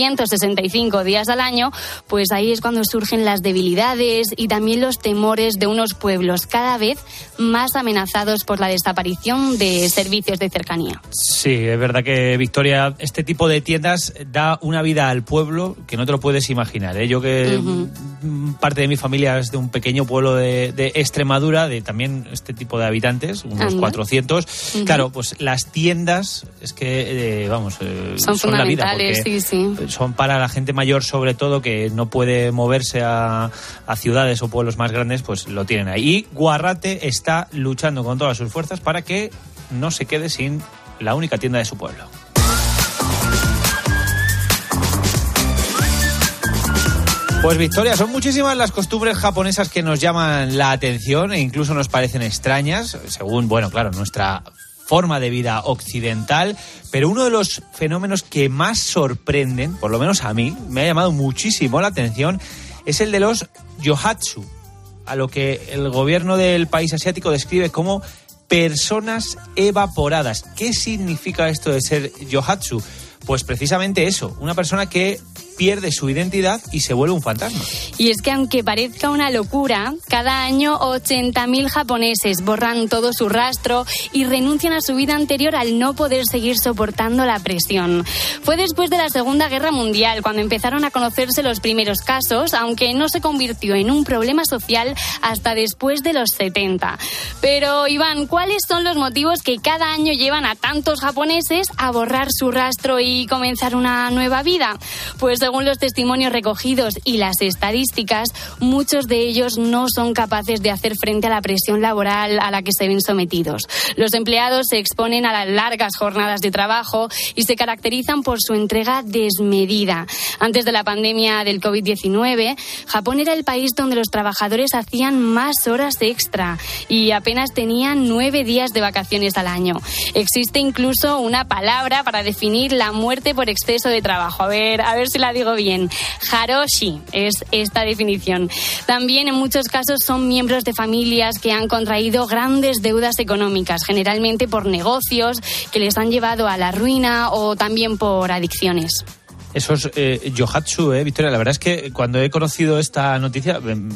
365 días al año, pues ahí es cuando surgen las debilidades y también los temores de unos pueblos cada vez más amenazados por la desaparición de servicios de cercanía. Sí, es verdad que, Victoria, este tipo de tiendas da una vida al pueblo que no te lo puedes imaginar, ¿eh? Yo que parte de mi familia es de un pequeño pueblo de Extremadura, de también este tipo de habitantes, unos 400. Claro, pues las tiendas es que, son la vida, porque son para la gente mayor, sobre todo, que no puede moverse a ciudades o pueblos más grandes, pues lo tienen ahí. Y Guarrete está luchando con todas sus fuerzas para que no se quede sin la única tienda de su pueblo. Pues Victoria, son muchísimas las costumbres japonesas que nos llaman la atención e incluso nos parecen extrañas, según, nuestra forma de vida occidental, pero uno de los fenómenos que más sorprenden, por lo menos a mí, me ha llamado muchísimo la atención, es el de los yohatsu, a lo que el gobierno del país asiático describe como personas evaporadas. ¿Qué significa esto de ser yohatsu? Pues precisamente eso, una persona que pierde su identidad y se vuelve un fantasma. Y es que aunque parezca una locura, cada año 80.000 japoneses borran todo su rastro y renuncian a su vida anterior al no poder seguir soportando la presión. Fue después de la Segunda Guerra Mundial cuando empezaron a conocerse los primeros casos, aunque no se convirtió en un problema social hasta después de los 70. Pero, Iván, ¿cuáles son los motivos que cada año llevan a tantos japoneses a borrar su rastro y comenzar una nueva vida? Pues según los testimonios recogidos y las estadísticas, muchos de ellos no son capaces de hacer frente a la presión laboral a la que se ven sometidos. Los empleados se exponen a las largas jornadas de trabajo y se caracterizan por su entrega desmedida. Antes de la pandemia del COVID-19, Japón era el país donde los trabajadores hacían más horas extra y apenas tenían 9 días de vacaciones al año. Existe incluso una palabra para definir la muerte por exceso de trabajo. A ver si la digo bien. Haroshi es esta definición. También en muchos casos son miembros de familias que han contraído grandes deudas económicas, generalmente por negocios que les han llevado a la ruina o también por adicciones. Esos yohatsu, Victoria, la verdad es que cuando he conocido esta noticia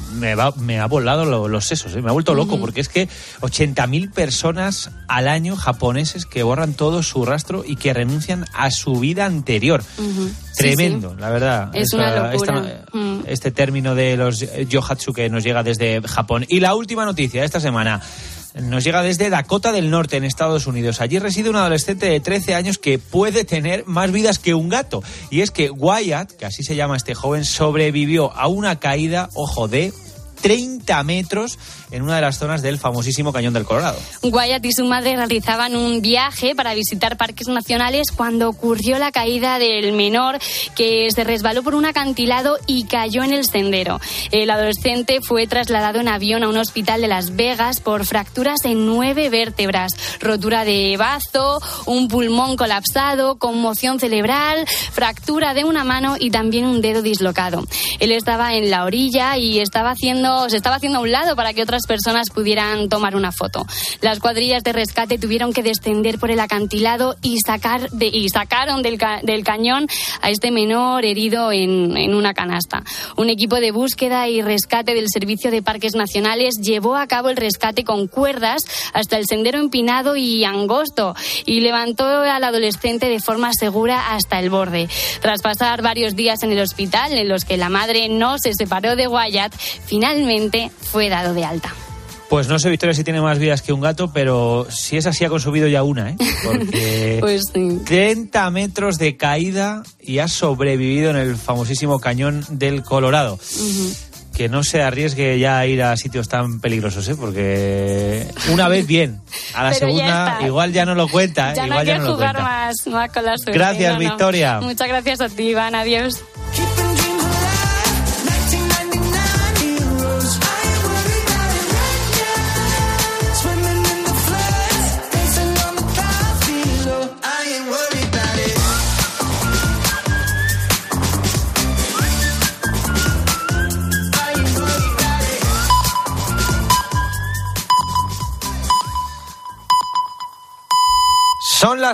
me ha volado los sesos, me ha vuelto loco, porque es que 80.000 personas al año japoneses que borran todo su rastro y que renuncian a su vida anterior. Tremendo, la verdad. Es una locura. Este término de los yohatsu que nos llega desde Japón. Y la última noticia de esta semana nos llega desde Dakota del Norte, en Estados Unidos. Allí reside un adolescente de 13 años que puede tener más vidas que un gato. Y es que Wyatt, que así se llama este joven, sobrevivió a una caída, ojo, de 30 30 metros en una de las zonas del famosísimo Cañón del Colorado. Wyatt y su madre realizaban un viaje para visitar parques nacionales cuando ocurrió la caída del menor, que se resbaló por un acantilado y cayó en el sendero. El adolescente fue trasladado en avión a un hospital de Las Vegas por fracturas en 9 vértebras, rotura de bazo, un pulmón colapsado, conmoción cerebral, fractura de una mano y también un dedo dislocado. Él estaba en la orilla y se estaba haciendo a un lado para que otras personas pudieran tomar una foto. Las cuadrillas de rescate tuvieron que descender por el acantilado y sacaron del cañón a este menor herido en una canasta. Un equipo de búsqueda y rescate del Servicio de Parques Nacionales llevó a cabo el rescate con cuerdas hasta el sendero empinado y angosto y levantó al adolescente de forma segura hasta el borde. Tras pasar varios días en el hospital en los que la madre no se separó de Wyatt, finalmente fue dado de alta. Pues no sé, Victoria, si tiene más vidas que un gato, pero si es así ha consumido ya una, ¿eh? Porque pues sí. 30 metros de caída y ha sobrevivido en el famosísimo Cañón del Colorado. Uh-huh. Que no se arriesgue ya a ir a sitios tan peligrosos, ¿eh? Porque una vez bien, a la pero segunda igual ya no lo cuenta. Ya igual no hay que no jugar más con la suerte. Gracias, Victoria. Muchas gracias a ti, Iván. Adiós.